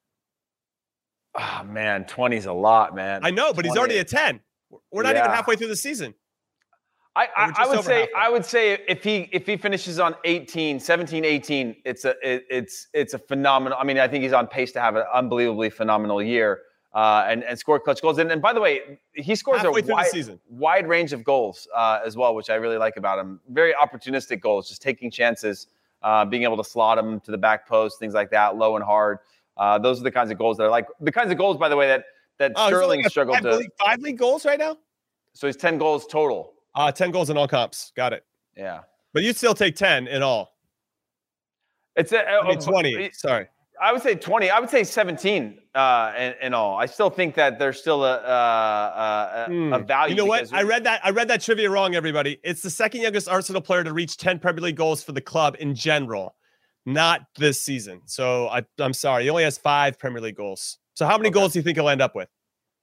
Oh, man, 20 is a lot, man. I know, but he's already at 10. We're not even halfway through the season. I would say if he finishes on 17, 18, it's a phenomenal. I mean, I think he's on pace to have an unbelievably phenomenal year and score clutch goals. And by the way, he scores a wide range of goals as well, which I really like about him. Very opportunistic goals, just taking chances, being able to slot them to the back post, things like that, low and hard. Those are the kinds of goals that I like. The kinds of goals, by the way, that Sterling struggled to. 5 league goals right now? So he's 10 goals total. 10 goals in all comps. Got it. Yeah. But you'd still take 10 in all. It's 20. Sorry. I would say 20. I would say 17 in all. I still think that there's still a value. You know what? I read that trivia wrong, everybody. It's the second youngest Arsenal player to reach 10 Premier League goals for the club in general, not this season. So I'm sorry. He only has 5 Premier League goals. So how many goals do you think he'll end up with?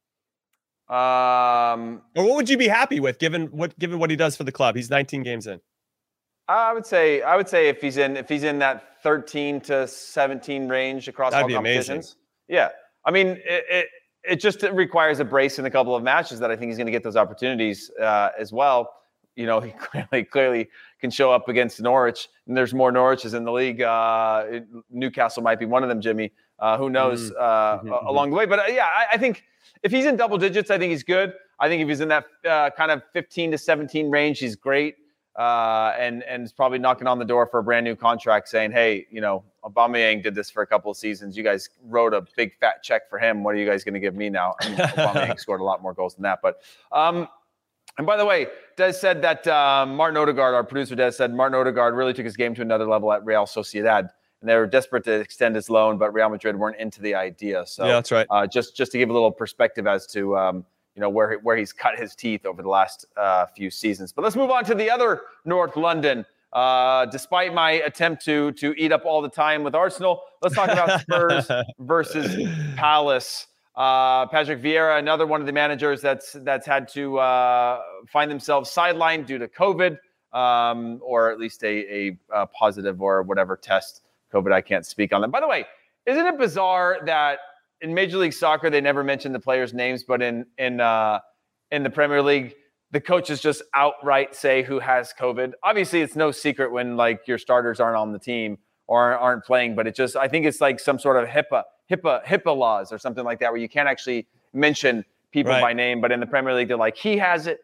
Or what would you be happy with given what he does for the club? He's 19 games in. I would say if he's in that 13 to 17 range across all competitions. Amazing. Yeah. I mean, it just requires a brace in a couple of matches that I think he's going to get those opportunities as well. You know, he clearly can show up against Norwich, and there's more Norwiches in the league. Newcastle might be one of them, Jimmy. Who knows along the way. But I think if he's in double digits, I think he's good. I think if he's in that kind of 15 to 17 range, he's great. And is probably knocking on the door for a brand new contract saying, hey, you know, Aubameyang did this for a couple of seasons. You guys wrote a big fat check for him. What are you guys going to give me now? I mean, Aubameyang scored a lot more goals than that. But, and by the way, Des said that Martin Odegaard, our producer Des said Martin Odegaard really took his game to another level at Real Sociedad. And they were desperate to extend his loan, but Real Madrid weren't into the idea. So yeah, that's right. Just to give a little perspective as to where he's cut his teeth over the last few seasons. But let's move on to the other North London. Despite my attempt to eat up all the time with Arsenal, let's talk about Spurs versus Palace. Patrick Vieira, another one of the managers that's had to find themselves sidelined due to COVID, or at least a positive or whatever test. COVID, I can't speak on that. By the way, isn't it bizarre that in Major League Soccer they never mention the players' names, but in the Premier League the coaches just outright say who has COVID? Obviously, it's no secret when like your starters aren't on the team or aren't playing, but I think it's like some sort of HIPAA laws or something like that, where you can't actually mention people by name. But in the Premier League, they're like, he has it.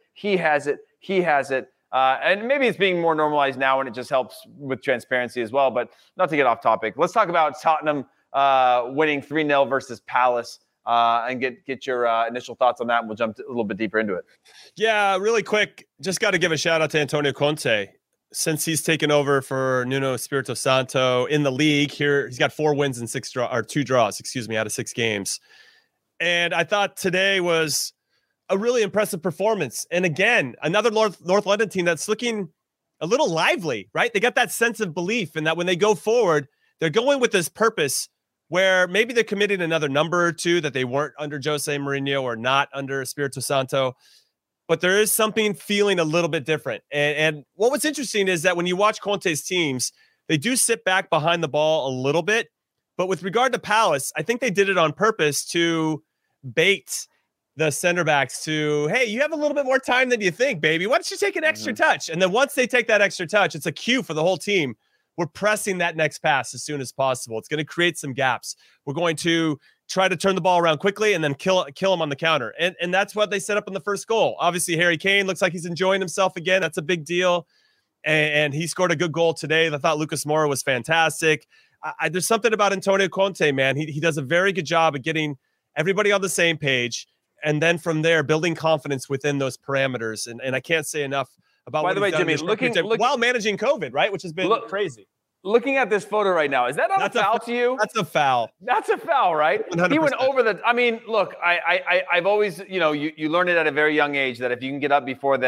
And maybe it's being more normalized now, and it just helps with transparency as well. But not to get off topic, let's talk about Tottenham winning 3-0 versus Palace. And get your initial thoughts on that, and we'll jump a little bit deeper into it. Yeah, really quick. Just got to give a shout out to Antonio Conte. Since he's taken over for Nuno Espirito Santo in the league here, he's got 4 wins and 2 draws, out of 6 games. And I thought today was a really impressive performance. And again, another North London team that's looking a little lively, right? They got that sense of belief, and that when they go forward, they're going with this purpose where maybe they're committing another number or two that they weren't under Jose Mourinho or not under Espirito Santo. But there is something feeling a little bit different. And what was interesting is that when you watch Conte's teams, they do sit back behind the ball a little bit. But with regard to Palace, I think they did it on purpose to bait the center backs to, hey, you have a little bit more time than you think, baby. Why don't you take an extra touch? And then once they take that extra touch, it's a cue for the whole team. We're pressing that next pass as soon as possible. It's going to create some gaps. We're going to try to turn the ball around quickly and then kill him on the counter. And that's what they set up in the first goal. Obviously, Harry Kane looks like he's enjoying himself again. That's a big deal. And he scored a good goal today. I thought Lucas Moura was fantastic. There's something about Antonio Conte, man. He does a very good job of getting everybody on the same page. And then from there, building confidence within those parameters. And I can't say enough about By the way, Jimmy, while managing COVID, right? Which has been crazy. Looking at this photo right now, is that not a foul to you? That's a foul. That's a foul, right? 100%. He went over the. I mean, look, I've always, you learn it at a very young age that if you can get up before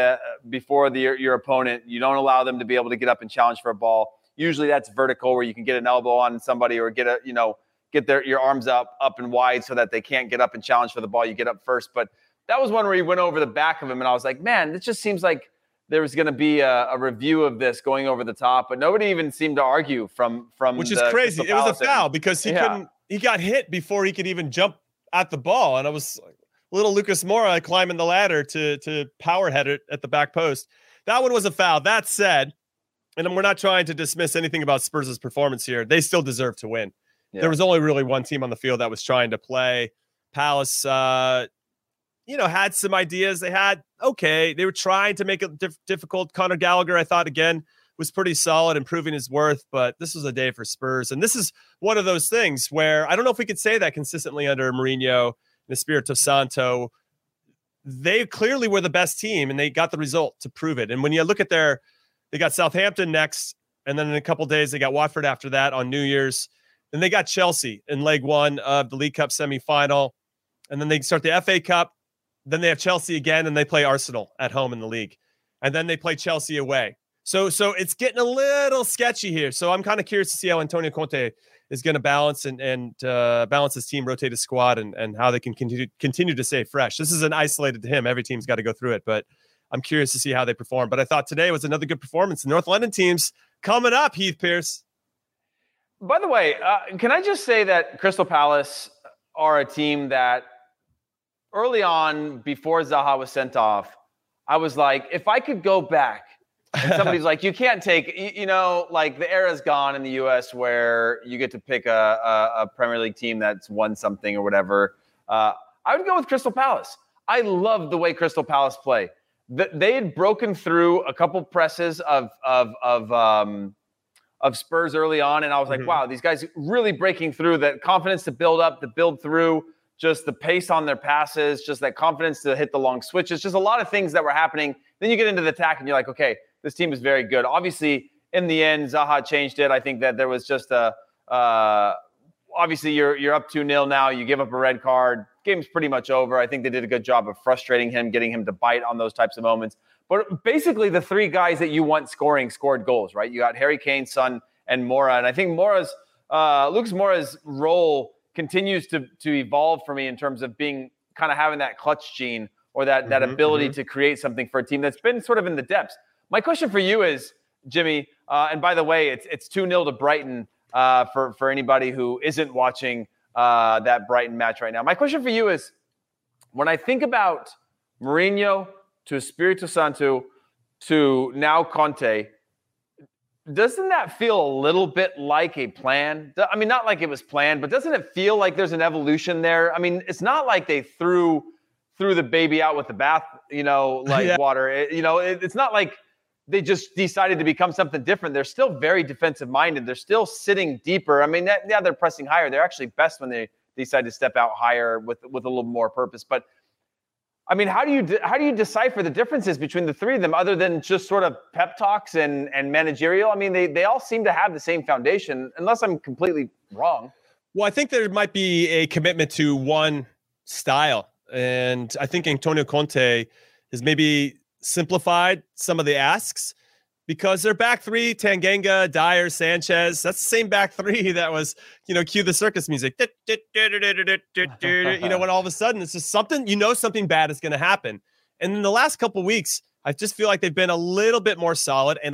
your opponent, you don't allow them to be able to get up and challenge for a ball. Usually, that's vertical, where you can get an elbow on somebody or get your arms up and wide so that they can't get up and challenge for the ball. You get up first, but that was one where he went over the back of him, and I was like, man, this just seems like there was going to be a review of this going over the top, but nobody even seemed to argue from which is crazy. It was a foul because he got hit before he could even jump at the ball. And I was like, little Lucas Moura climbing the ladder to power head it at the back post. That one was a foul. That said, and we're not trying to dismiss anything about Spurs' performance here. They still deserve to win. Yeah. There was only really one team on the field that was trying to play. Palace, had some ideas. They were trying to make it difficult. Conor Gallagher, I thought, again, was pretty solid, improving his worth, but this was a day for Spurs. And this is one of those things where I don't know if we could say that consistently under Mourinho and Espirito Santo. They clearly were the best team, and they got the result to prove it. And when you look at they got Southampton next, and then in a couple of days, they got Watford after that on New Year's. Then they got Chelsea in leg 1 of the League Cup semifinal. And then they start the FA Cup. Then they have Chelsea again, and they play Arsenal at home in the league. And then they play Chelsea away. So it's getting a little sketchy here. So I'm kind of curious to see how Antonio Conte is going to balance and balance his team, rotate his squad, and how they can continue to stay fresh. This isn't isolated to him. Every team's got to go through it, but I'm curious to see how they perform. But I thought today was another good performance. The North London teams coming up, Heath Pierce. By the way, can I just say that Crystal Palace are a team that early on, before Zaha was sent off, I was like, if I could go back, and somebody's like, you can't take, like the era's gone in the U.S. where you get to pick a Premier League team that's won something or whatever. I would go with Crystal Palace. I love the way Crystal Palace play. They had broken through a couple presses of Spurs early on, and I was like, wow, these guys really breaking through. That confidence to build up, to build through. Just the pace on their passes, just that confidence to hit the long switches, just a lot of things that were happening. Then you get into the attack and you're like, okay, this team is very good. Obviously, in the end, Zaha changed it. I think that there was just obviously you're up 2-0 now. You give up a red card. Game's pretty much over. I think they did a good job of frustrating him, getting him to bite on those types of moments. But basically the 3 guys that you want scoring scored goals, right? You got Harry Kane, Son, and Moura. And I think Lucas Moura's role continues to evolve for me in terms of being kind of having that clutch gene or that ability to create something for a team that's been sort of in the depths. My question for you is, Jimmy, and by the way, it's 2-0 to Brighton. for anybody who isn't watching that Brighton match right now. My question for you is, when I think about Mourinho to Espirito Santo to now Conte, doesn't that feel a little bit like a plan? I mean, not like it was planned, but doesn't it feel like there's an evolution there? I mean, it's not like they threw the baby out with the bath, water. It's not like they just decided to become something different. They're still very defensive minded. They're still sitting deeper. I mean, they're pressing higher. They're actually best when they decide to step out higher with a little more purpose. But I mean, how do you decipher the differences between the three of them, other than just sort of pep talks and managerial? I mean, they all seem to have the same foundation, unless I'm completely wrong. Well, I think there might be a commitment to one style, and I think Antonio Conte has maybe simplified some of the asks, because their back three, Tanganga, Dyer, Sanchez, that's the same back three that was, cue the circus music. When all of a sudden it's just something bad is going to happen. And in the last couple of weeks, I just feel like they've been a little bit more solid, and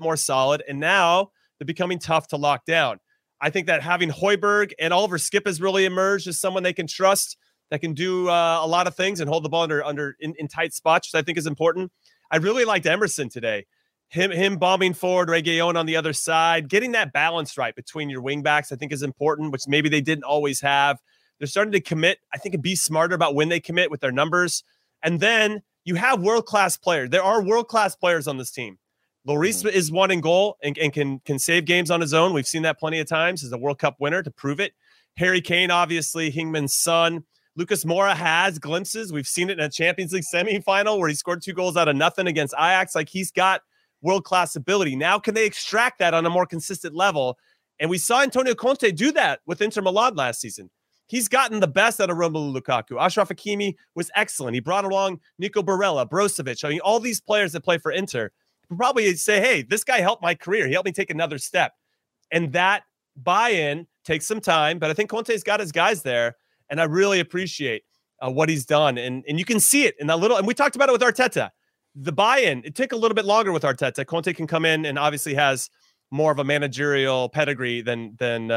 now they're becoming tough to lock down. I think that having Højbjerg and Oliver Skip has really emerged as someone they can trust, that can do a lot of things and hold the ball in tight spots, which I think is important. I really liked Emerson today. Him bombing forward, Reguilón on the other side, getting that balance right between your wing backs, I think is important, which maybe they didn't always have. They're starting to commit, I think, and be smarter about when they commit with their numbers. And then you have world-class players. There are world-class players on this team. Lloris is one in goal and can save games on his own. We've seen that plenty of times as a World Cup winner to prove it. Harry Kane, obviously, Heung-Min Son. Lucas Moura has glimpses. We've seen it in a Champions League semifinal where he scored 2 goals out of nothing against Ajax. Like, he's got world-class ability. Now, can they extract that on a more consistent level? And we saw Antonio Conte do that with Inter Milan last season. He's gotten the best out of Romelu Lukaku. Achraf Hakimi was excellent. He brought along Nico Barella, Brozovic. I mean, all these players that play for Inter will probably say, hey, this guy helped my career. He helped me take another step. And that buy-in takes some time, but I think Conte's got his guys there, and I really appreciate what he's done. And you can see it in that little – and we talked about it with Arteta. The buy-in, it took a little bit longer with Arteta. Conte can come in and obviously has more of a managerial pedigree than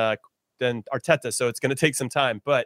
Arteta, so it's going to take some time. But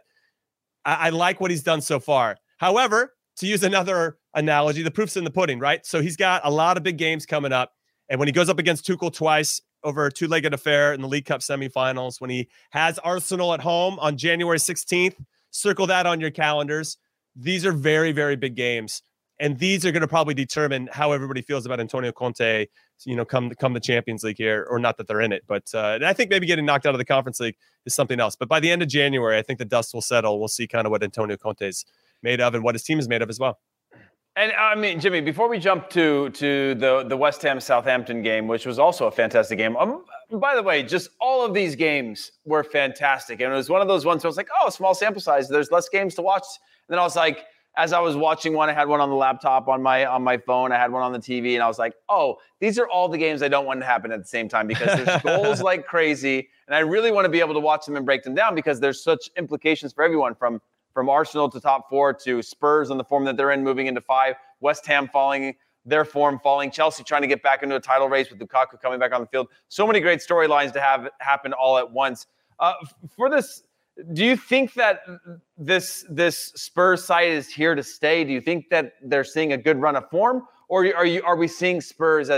I like what he's done so far. However, to use another analogy, the proof's in the pudding, right? So he's got a lot of big games coming up, and when he goes up against Tuchel twice over a 2-legged affair in the League Cup semifinals, when he has Arsenal at home on January 16th, circle that on your calendars. These are very, very big games. And these are going to probably determine how everybody feels about Antonio Conte, come the Champions League here, or not that they're in it. But and I think maybe getting knocked out of the Conference League is something else. But by the end of January, I think the dust will settle. We'll see kind of what Antonio Conte is made of and what his team is made of as well. And I mean, Jimmy, before we jump to the West Ham Southampton game, which was also a fantastic game. By the way, just all of these games were fantastic. And it was one of those ones where I was like, oh, small sample size. There's less games to watch. And then I was like, as I was watching one, I had one on the laptop, on my phone. I had one on the TV, and I was like, oh, these are all the games I don't want to happen at the same time, because there's goals like crazy, and I really want to be able to watch them and break them down, because there's such implications for everyone, from Arsenal to top 4 to Spurs on the form that they're in moving into 5, West Ham their form falling, Chelsea trying to get back into a title race with Lukaku coming back on the field. So many great storylines to have happen all at once. For this, do you think that this Spurs side is here to stay? Do you think that they're seeing a good run of form, or are we seeing Spurs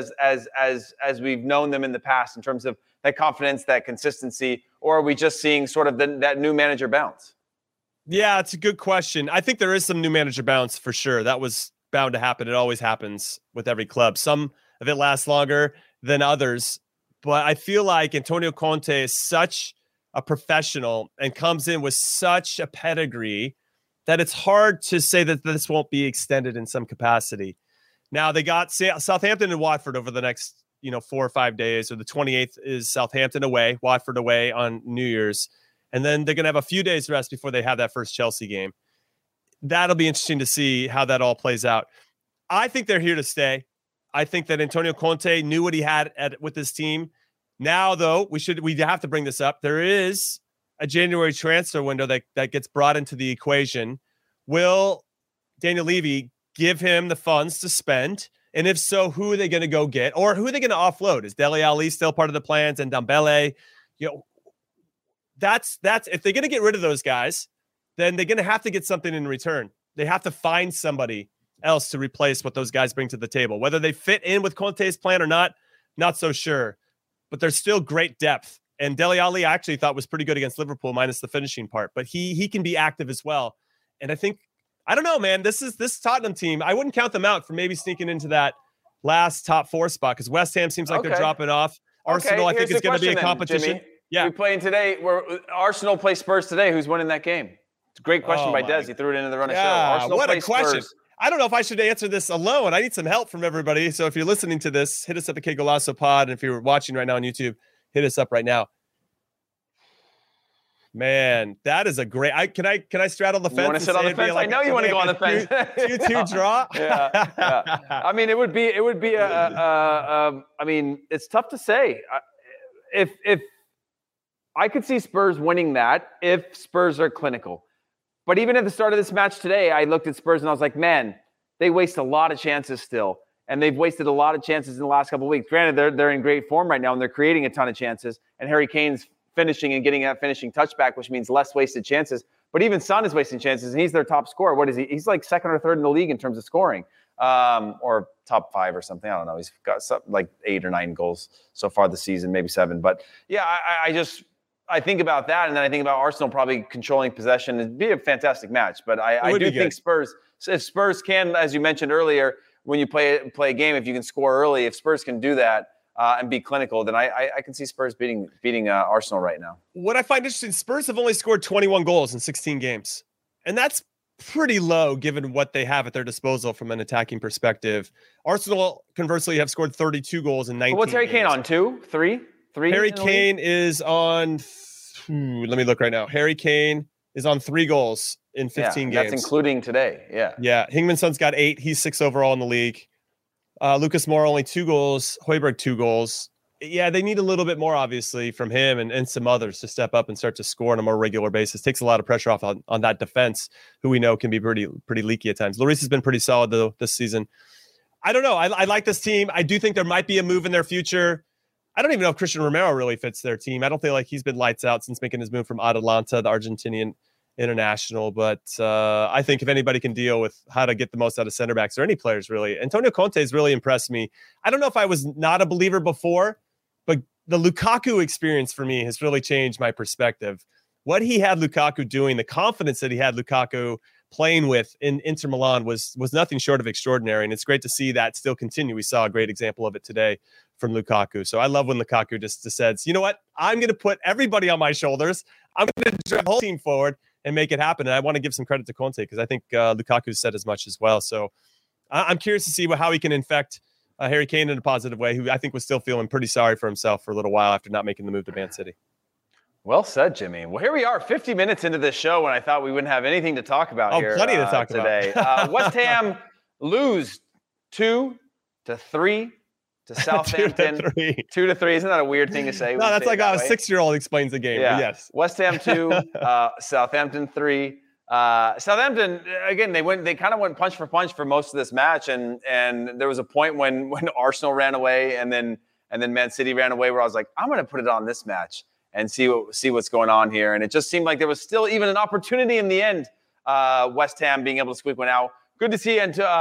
as we've known them in the past in terms of that confidence, that consistency, or are we just seeing sort of that new manager bounce? Yeah, it's a good question. I think there is some new manager bounce for sure. That was bound to happen. It always happens with every club. Some of it lasts longer than others, but I feel like Antonio Conte is such a professional and comes in with such a pedigree that it's hard to say that this won't be extended in some capacity. Now, they got Southampton and Watford over the next 4 or 5 days, or the 28th is Southampton away, Watford away on New Year's. And then they're going to have a few days rest before they have that first Chelsea game. That'll be interesting to see how that all plays out. I think they're here to stay. I think that Antonio Conte knew what he had with this team. Now, though, we have to bring this up. There is a January transfer window that gets brought into the equation. Will Daniel Levy give him the funds to spend? And if so, who are they going to go get? Or who are they going to offload? Is Dele Alli still part of the plans, and Dembele? that's if they're going to get rid of those guys, then they're going to have to get something in return. They have to find somebody else to replace what those guys bring to the table. Whether they fit in with Conte's plan or not so sure. But there's still great depth. And Dele Alli, I actually thought was pretty good against Liverpool, minus the finishing part. But he can be active as well. And I don't know, man. This Tottenham team, I wouldn't count them out for maybe sneaking into that last top 4 spot, because West Ham seems like they're dropping off. Arsenal, I think, is going to be a competition. Jimmy. Yeah, we're playing today. Arsenal play Spurs today. Who's winning that game? It's a great question by Des. He threw it into the run of show. Arsenal what a question. Spurs. I don't know if I should answer this alone. I need some help from everybody. So if you're listening to this, hit us up at Que Golazo Pod. And if you're watching right now on YouTube, hit us up right now. Man, that is a great. Can I straddle the fence? You want to sit on the fence? I know you want to go on the fence. 2-2 draw. Yeah. I mean, it would be I mean, it's tough to say. If I could see Spurs winning that, if Spurs are clinical. But even at the start of this match today, I looked at Spurs and I was like, man, they waste a lot of chances still. And they've wasted a lot of chances in the last couple of weeks. Granted, they're in great form right now and they're creating a ton of chances. And Harry Kane's finishing and getting that finishing touchback, which means less wasted chances. But even Son is wasting chances, and he's their top scorer. What is he? He's like second or third in the league in terms of scoring, or top 5 or something. I don't know. He's got something like 8 or 9 goals so far this season, maybe 7. But yeah, I think about that, and then I think about Arsenal probably controlling possession. It'd be a fantastic match. But I do think Spurs, if Spurs can, as you mentioned earlier, when you play a game, if you can score early, if Spurs can do that, and be clinical, then I can see Spurs beating Arsenal right now. What I find interesting, Spurs have only scored 21 goals in 16 games. And that's pretty low given what they have at their disposal from an attacking perspective. Arsenal, conversely, have scored 32 goals in 19 games. What's Harry Kane on? 2? 3? Harry Kane is on, let me look right now. Harry Kane is on 3 goals in 15 games. That's including today. Yeah. Yeah. Heung-min-son's got 8. He's 6 overall in the league. Lucas Moura only 2 goals. Højbjerg 2 goals. Yeah, they need a little bit more, obviously, from him and some others to step up and start to score on a more regular basis. Takes a lot of pressure off on that defense, who we know can be pretty leaky at times. Lloris has been pretty solid, though, this season. I don't know. I like this team. I do think there might be a move in their future. I don't even know if Christian Romero really fits their team. I don't feel like he's been lights out since making his move from Atalanta, the Argentinian international. But I think if anybody can deal with how to get the most out of center backs or any players, really, Antonio Conte has really impressed me. I don't know if I was not a believer before, but the Lukaku experience for me has really changed my perspective. What he had Lukaku doing, the confidence that he had Lukaku playing with in Inter Milan was nothing short of extraordinary. And it's great to see that still continue. We saw a great example of it today from Lukaku. So I love when Lukaku just says, you know what, I'm going to put everybody on my shoulders. I'm going to drive the whole team forward and make it happen. And I want to give some credit to Conte because I think Lukaku said as much as well. So I'm curious to see how he can infect Harry Kane in a positive way, who I think was still feeling pretty sorry for himself for a little while after not making the move to Man City. Well said, Jimmy. Well, here we are 50 minutes into this show when I thought we wouldn't have anything to talk about here plenty to talk today. West Ham lose 2-3 to Southampton. 2-3. Isn't that a weird thing to say? No, that's like how a 6-year-old explains the game. Yeah. Yes. West Ham 2, Southampton 3. Southampton, again, they kind of went punch for punch for most of this match. And there was a point when Arsenal ran away and then Man City ran away where I was like, I'm going to put it on this match and see what's going on here. And it just seemed like there was still even an opportunity in the end. West Ham being able to squeak one out. Good to see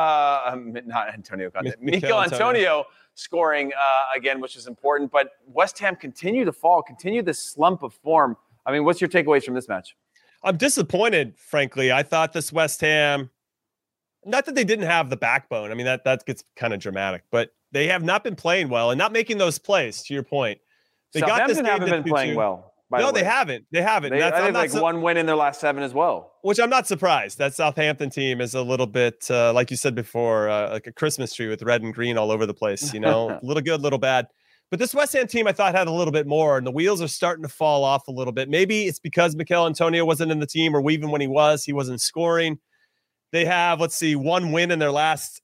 not Antonio Conte, Mikel Antonio scoring again, which is important. But West Ham continue to fall, continue this slump of form. I mean, what's your takeaways from this match? I'm disappointed, frankly. I thought this West Ham, not that they didn't have the backbone. I mean, that gets kind of dramatic, but they have not been playing well and not making those plays, to your point. They got this game haven't been playing well. No, they haven't. They haven't. I think one win in their last 7 as well. Which I'm not surprised. That Southampton team is a little bit, like you said before, like a Christmas tree with red and green all over the place. You know, a little good, a little bad. But this West Ham team, I thought, had a little bit more, and the wheels are starting to fall off a little bit. Maybe it's because Mikel Antonio wasn't in the team, or even when he wasn't scoring. They have, one win in their last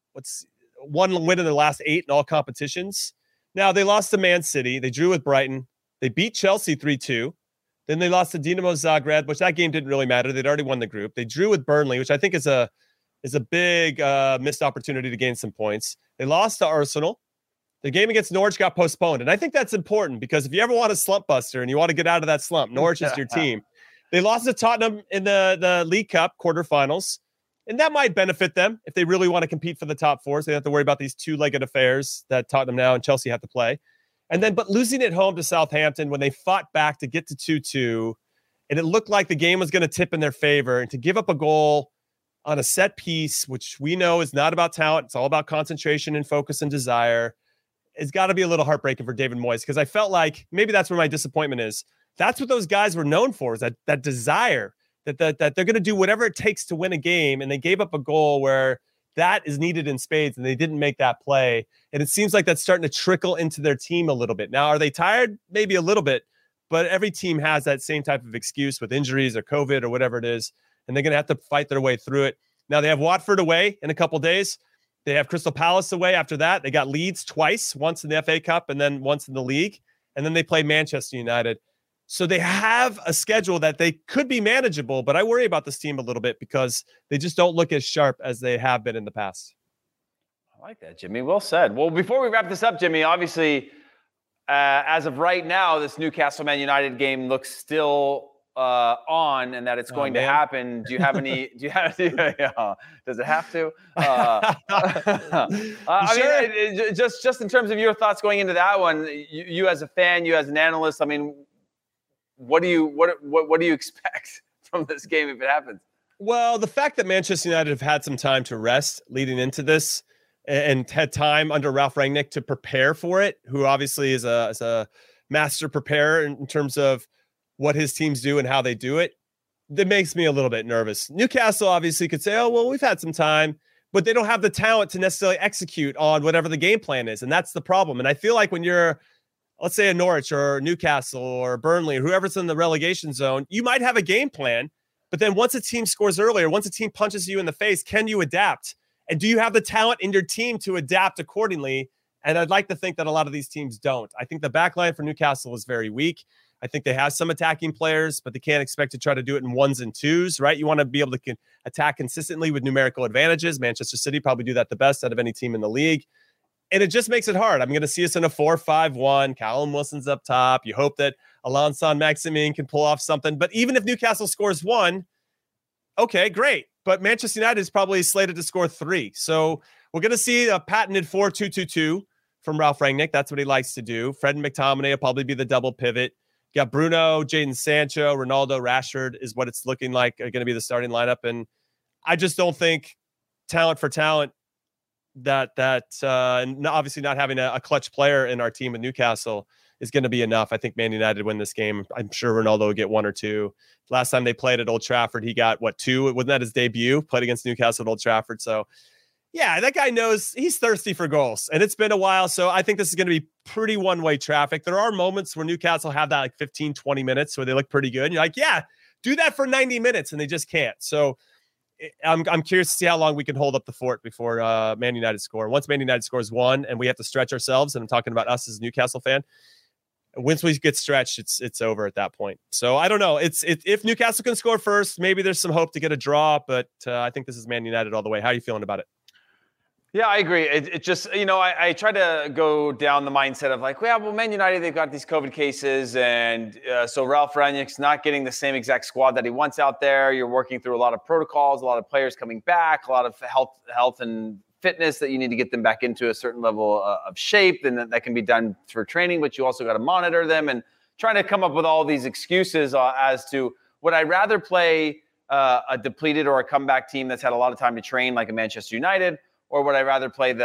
8 in all competitions. Now, they lost to Man City. They drew with Brighton. They beat Chelsea 3-2. Then they lost to Dinamo Zagreb, which that game didn't really matter. They'd already won the group. They drew with Burnley, which I think is a big missed opportunity to gain some points. They lost to Arsenal. The game against Norwich got postponed. And I think that's important because if you ever want a slump buster and you want to get out of that slump, Norwich is your team. They lost to Tottenham in the League Cup quarterfinals. And that might benefit them if they really want to compete for the top four. So they have to worry about these two-legged affairs that Tottenham now and Chelsea have to play. But losing at home to Southampton when they fought back to get to 2-2, and it looked like the game was going to tip in their favor, and to give up a goal on a set piece, which we know is not about talent, it's all about concentration and focus and desire, it's got to be a little heartbreaking for David Moyes, because I felt like maybe that's where my disappointment is. That's what those guys were known for, is that desire, that they're going to do whatever it takes to win a game, and they gave up a goal where that is needed in spades, and they didn't make that play. And it seems like that's starting to trickle into their team a little bit. Now, are they tired? Maybe a little bit, but every team has that same type of excuse with injuries or COVID or whatever it is, and they're going to have to fight their way through it. Now, they have Watford away in a couple days. They have Crystal Palace away after that. They got Leeds twice, once in the FA Cup and then once in the league, and then they play Manchester United. So they have a schedule that they could be manageable, but I worry about this team a little bit because they just don't look as sharp as they have been in the past. I like that, Jimmy. Well said. Well, before we wrap this up, Jimmy, obviously, as of right now, this Newcastle Man United game looks still on, and that it's going to happen. Do you have any? Does it have to? I mean, just in terms of your thoughts going into that one, you as a fan, you as an analyst, I mean, what do you expect from this game if it happens? Well, the fact that Manchester United have had some time to rest leading into this and had time under Ralf Rangnick to prepare for it, who obviously is a master preparer in terms of what his teams do and how they do it, that makes me a little bit nervous. Newcastle obviously could say, oh, well, we've had some time, but they don't have the talent to necessarily execute on whatever the game plan is. And that's the problem. And I feel like when you're, let's say, a Norwich or Newcastle or Burnley or whoever's in the relegation zone, you might have a game plan, but then once a team scores earlier, once a team punches you in the face, can you adapt? And do you have the talent in your team to adapt accordingly? And I'd like to think that a lot of these teams don't. I think the back line for Newcastle is very weak. I think they have some attacking players, but they can't expect to try to do it in ones and twos, right? You want to be able to attack consistently with numerical advantages. Manchester City probably do that the best out of any team in the league. And it just makes it hard. I'm going to see us in a 4-5-1. Callum Wilson's up top. You hope that Allan Saint-Maximin can pull off something. But even if Newcastle scores 1, okay, great. But Manchester United is probably slated to score 3. So we're going to see a patented 4-2-2-2 from Ralf Rangnick. That's what he likes to do. Fred and McTominay will probably be the double pivot. You got Bruno, Jadon Sancho, Ronaldo, Rashford is what it's looking like are going to be the starting lineup. And I just don't think talent for talent that and obviously not having a clutch player in our team with Newcastle is going to be enough. I think Man United win this game. I'm sure Ronaldo will get 1 or 2. Last time they played at Old Trafford, he got 2? Wasn't that his debut? Played against Newcastle at Old Trafford. So yeah, that guy knows he's thirsty for goals, and it's been a while. So I think this is going to be pretty one-way traffic. There are moments where Newcastle have that like 15, 20 minutes where they look pretty good. And you're like, yeah, do that for 90 minutes, and they just can't. So I'm curious to see how long we can hold up the fort before Man United score. Once Man United scores 1 and we have to stretch ourselves, and I'm talking about us as a Newcastle fan, once we get stretched, it's over at that point. So I don't know. If Newcastle can score first, maybe there's some hope to get a draw, but I think this is Man United all the way. How are you feeling about it? Yeah, I agree. It just, I try to go down the mindset of like, well, Man United, they've got these COVID cases. And so Ralf Rangnick's not getting the same exact squad that he wants out there. You're working through a lot of protocols, a lot of players coming back, a lot of health and fitness that you need to get them back into a certain level of shape. And that can be done for training, but you also got to monitor them and trying to come up with all these excuses as to would I rather play a depleted or a comeback team that's had a lot of time to train like a Manchester United, or would I rather play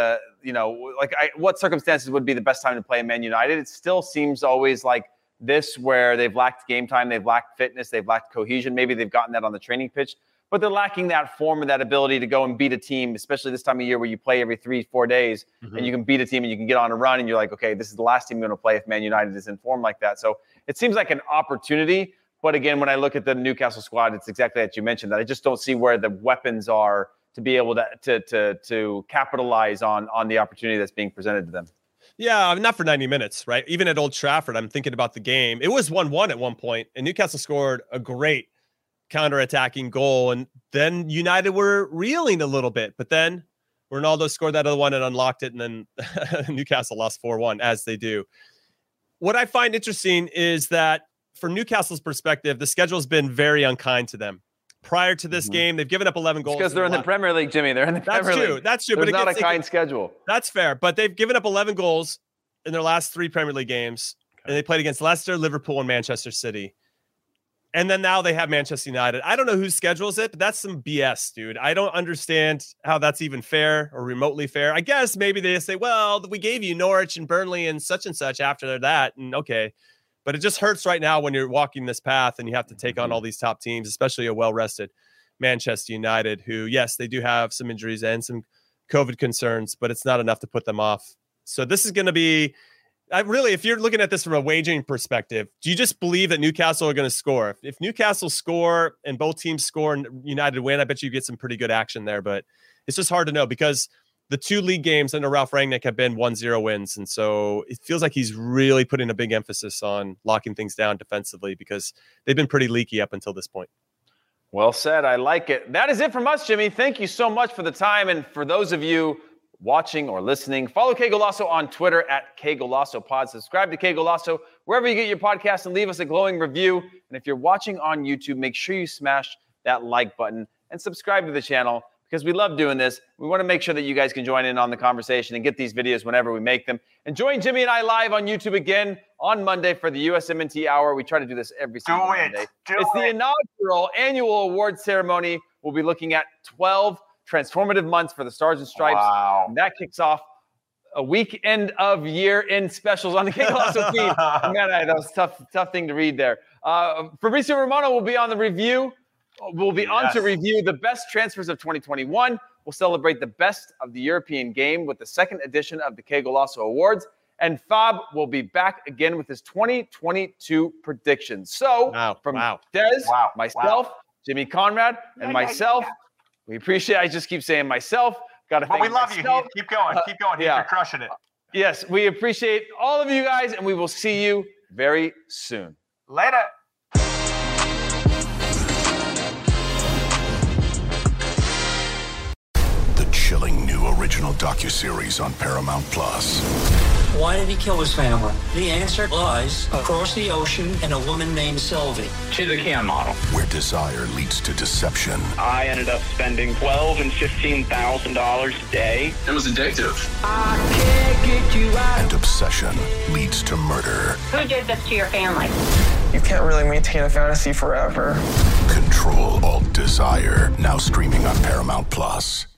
what circumstances would be the best time to play in Man United? It still seems always like this where they've lacked game time, they've lacked fitness, they've lacked cohesion. Maybe they've gotten that on the training pitch, but they're lacking that form and that ability to go and beat a team, especially this time of year where you play every 3-4 days and you can beat a team and you can get on a run and you're like, okay, this is the last team I'm going to play if Man United is in form like that. So it seems like an opportunity. But again, when I look at the Newcastle squad, it's exactly that you mentioned, that I just don't see where the weapons are to be able to capitalize on the opportunity that's being presented to them. Yeah, not for 90 minutes, right? Even at Old Trafford, I'm thinking about the game. It was 1-1 at one point, and Newcastle scored a great counterattacking goal, and then United were reeling a little bit. But then Ronaldo scored that other one and unlocked it, and then Newcastle lost 4-1, as they do. What I find interesting is that from Newcastle's perspective, the schedule has been very unkind to them. Prior to this game, they've given up 11 goals. Because they're in the Premier League, Jimmy. They're in the Premier League. That's true. There's not a kind schedule. That's fair. But they've given up 11 goals in their last 3 Premier League games. And they played against Leicester, Liverpool, and Manchester City. And then now they have Manchester United. I don't know who schedules it, but that's some BS, dude. I don't understand how that's even fair or remotely fair. I guess maybe they say, well, we gave you Norwich and Burnley and such after that. And okay. But it just hurts right now when you're walking this path and you have to take on all these top teams, especially a well-rested Manchester United, who, yes, they do have some injuries and some COVID concerns, but it's not enough to put them off. So this is going to be... if you're looking at this from a wagering perspective, do you just believe that Newcastle are going to score? If Newcastle score and both teams score and United win, I bet you get some pretty good action there. But it's just hard to know because the 2 league games under Ralph Rangnick have been 1-0 wins. And so it feels like he's really putting a big emphasis on locking things down defensively because they've been pretty leaky up until this point. Well said. I like it. That is it from us, Jimmy. Thank you so much for the time. And for those of you watching or listening, follow Qué Golazo on Twitter at Qué Golazo Pod. Subscribe to Qué Golazo wherever you get your podcast and leave us a glowing review. And if you're watching on YouTube, make sure you smash that like button and subscribe to the channel because we love doing this. We want to make sure that you guys can join in on the conversation and get these videos whenever we make them. And join Jimmy and I live on YouTube again on Monday for the USMNT Hour. We try to do this every single Monday. It's the inaugural annual award ceremony. We'll be looking at 12 transformative months for the Stars and Stripes. Wow. And that kicks off a weekend of year-end specials on the Qué Golazo feed. Man, that was a tough thing to read there. Fabrizio Romano will be on the review. We'll be on to review the best transfers of 2021. We'll celebrate the best of the European game with the second edition of the Qué Golazo Awards. And Fab will be back again with his 2022 predictions. So from Des, myself, Jimmy Conrad, and myself, we appreciate I just keep saying myself. Got to thank we love myself. You. Keep going. Keep going. You're crushing it. Yes, we appreciate all of you guys, and we will see you very soon. Later. The chilling new original docuseries on Paramount Plus. Why did he kill his family? The answer lies across the ocean in a woman named Sylvie. She's a Keon model. Where desire leads to deception. I ended up spending $12,000 and $15,000 a day. It was addictive. I can't get you out. And obsession leads to murder. Who did this to your family? You can't really maintain a fantasy forever. Control Alt Desire. Now streaming on Paramount Plus.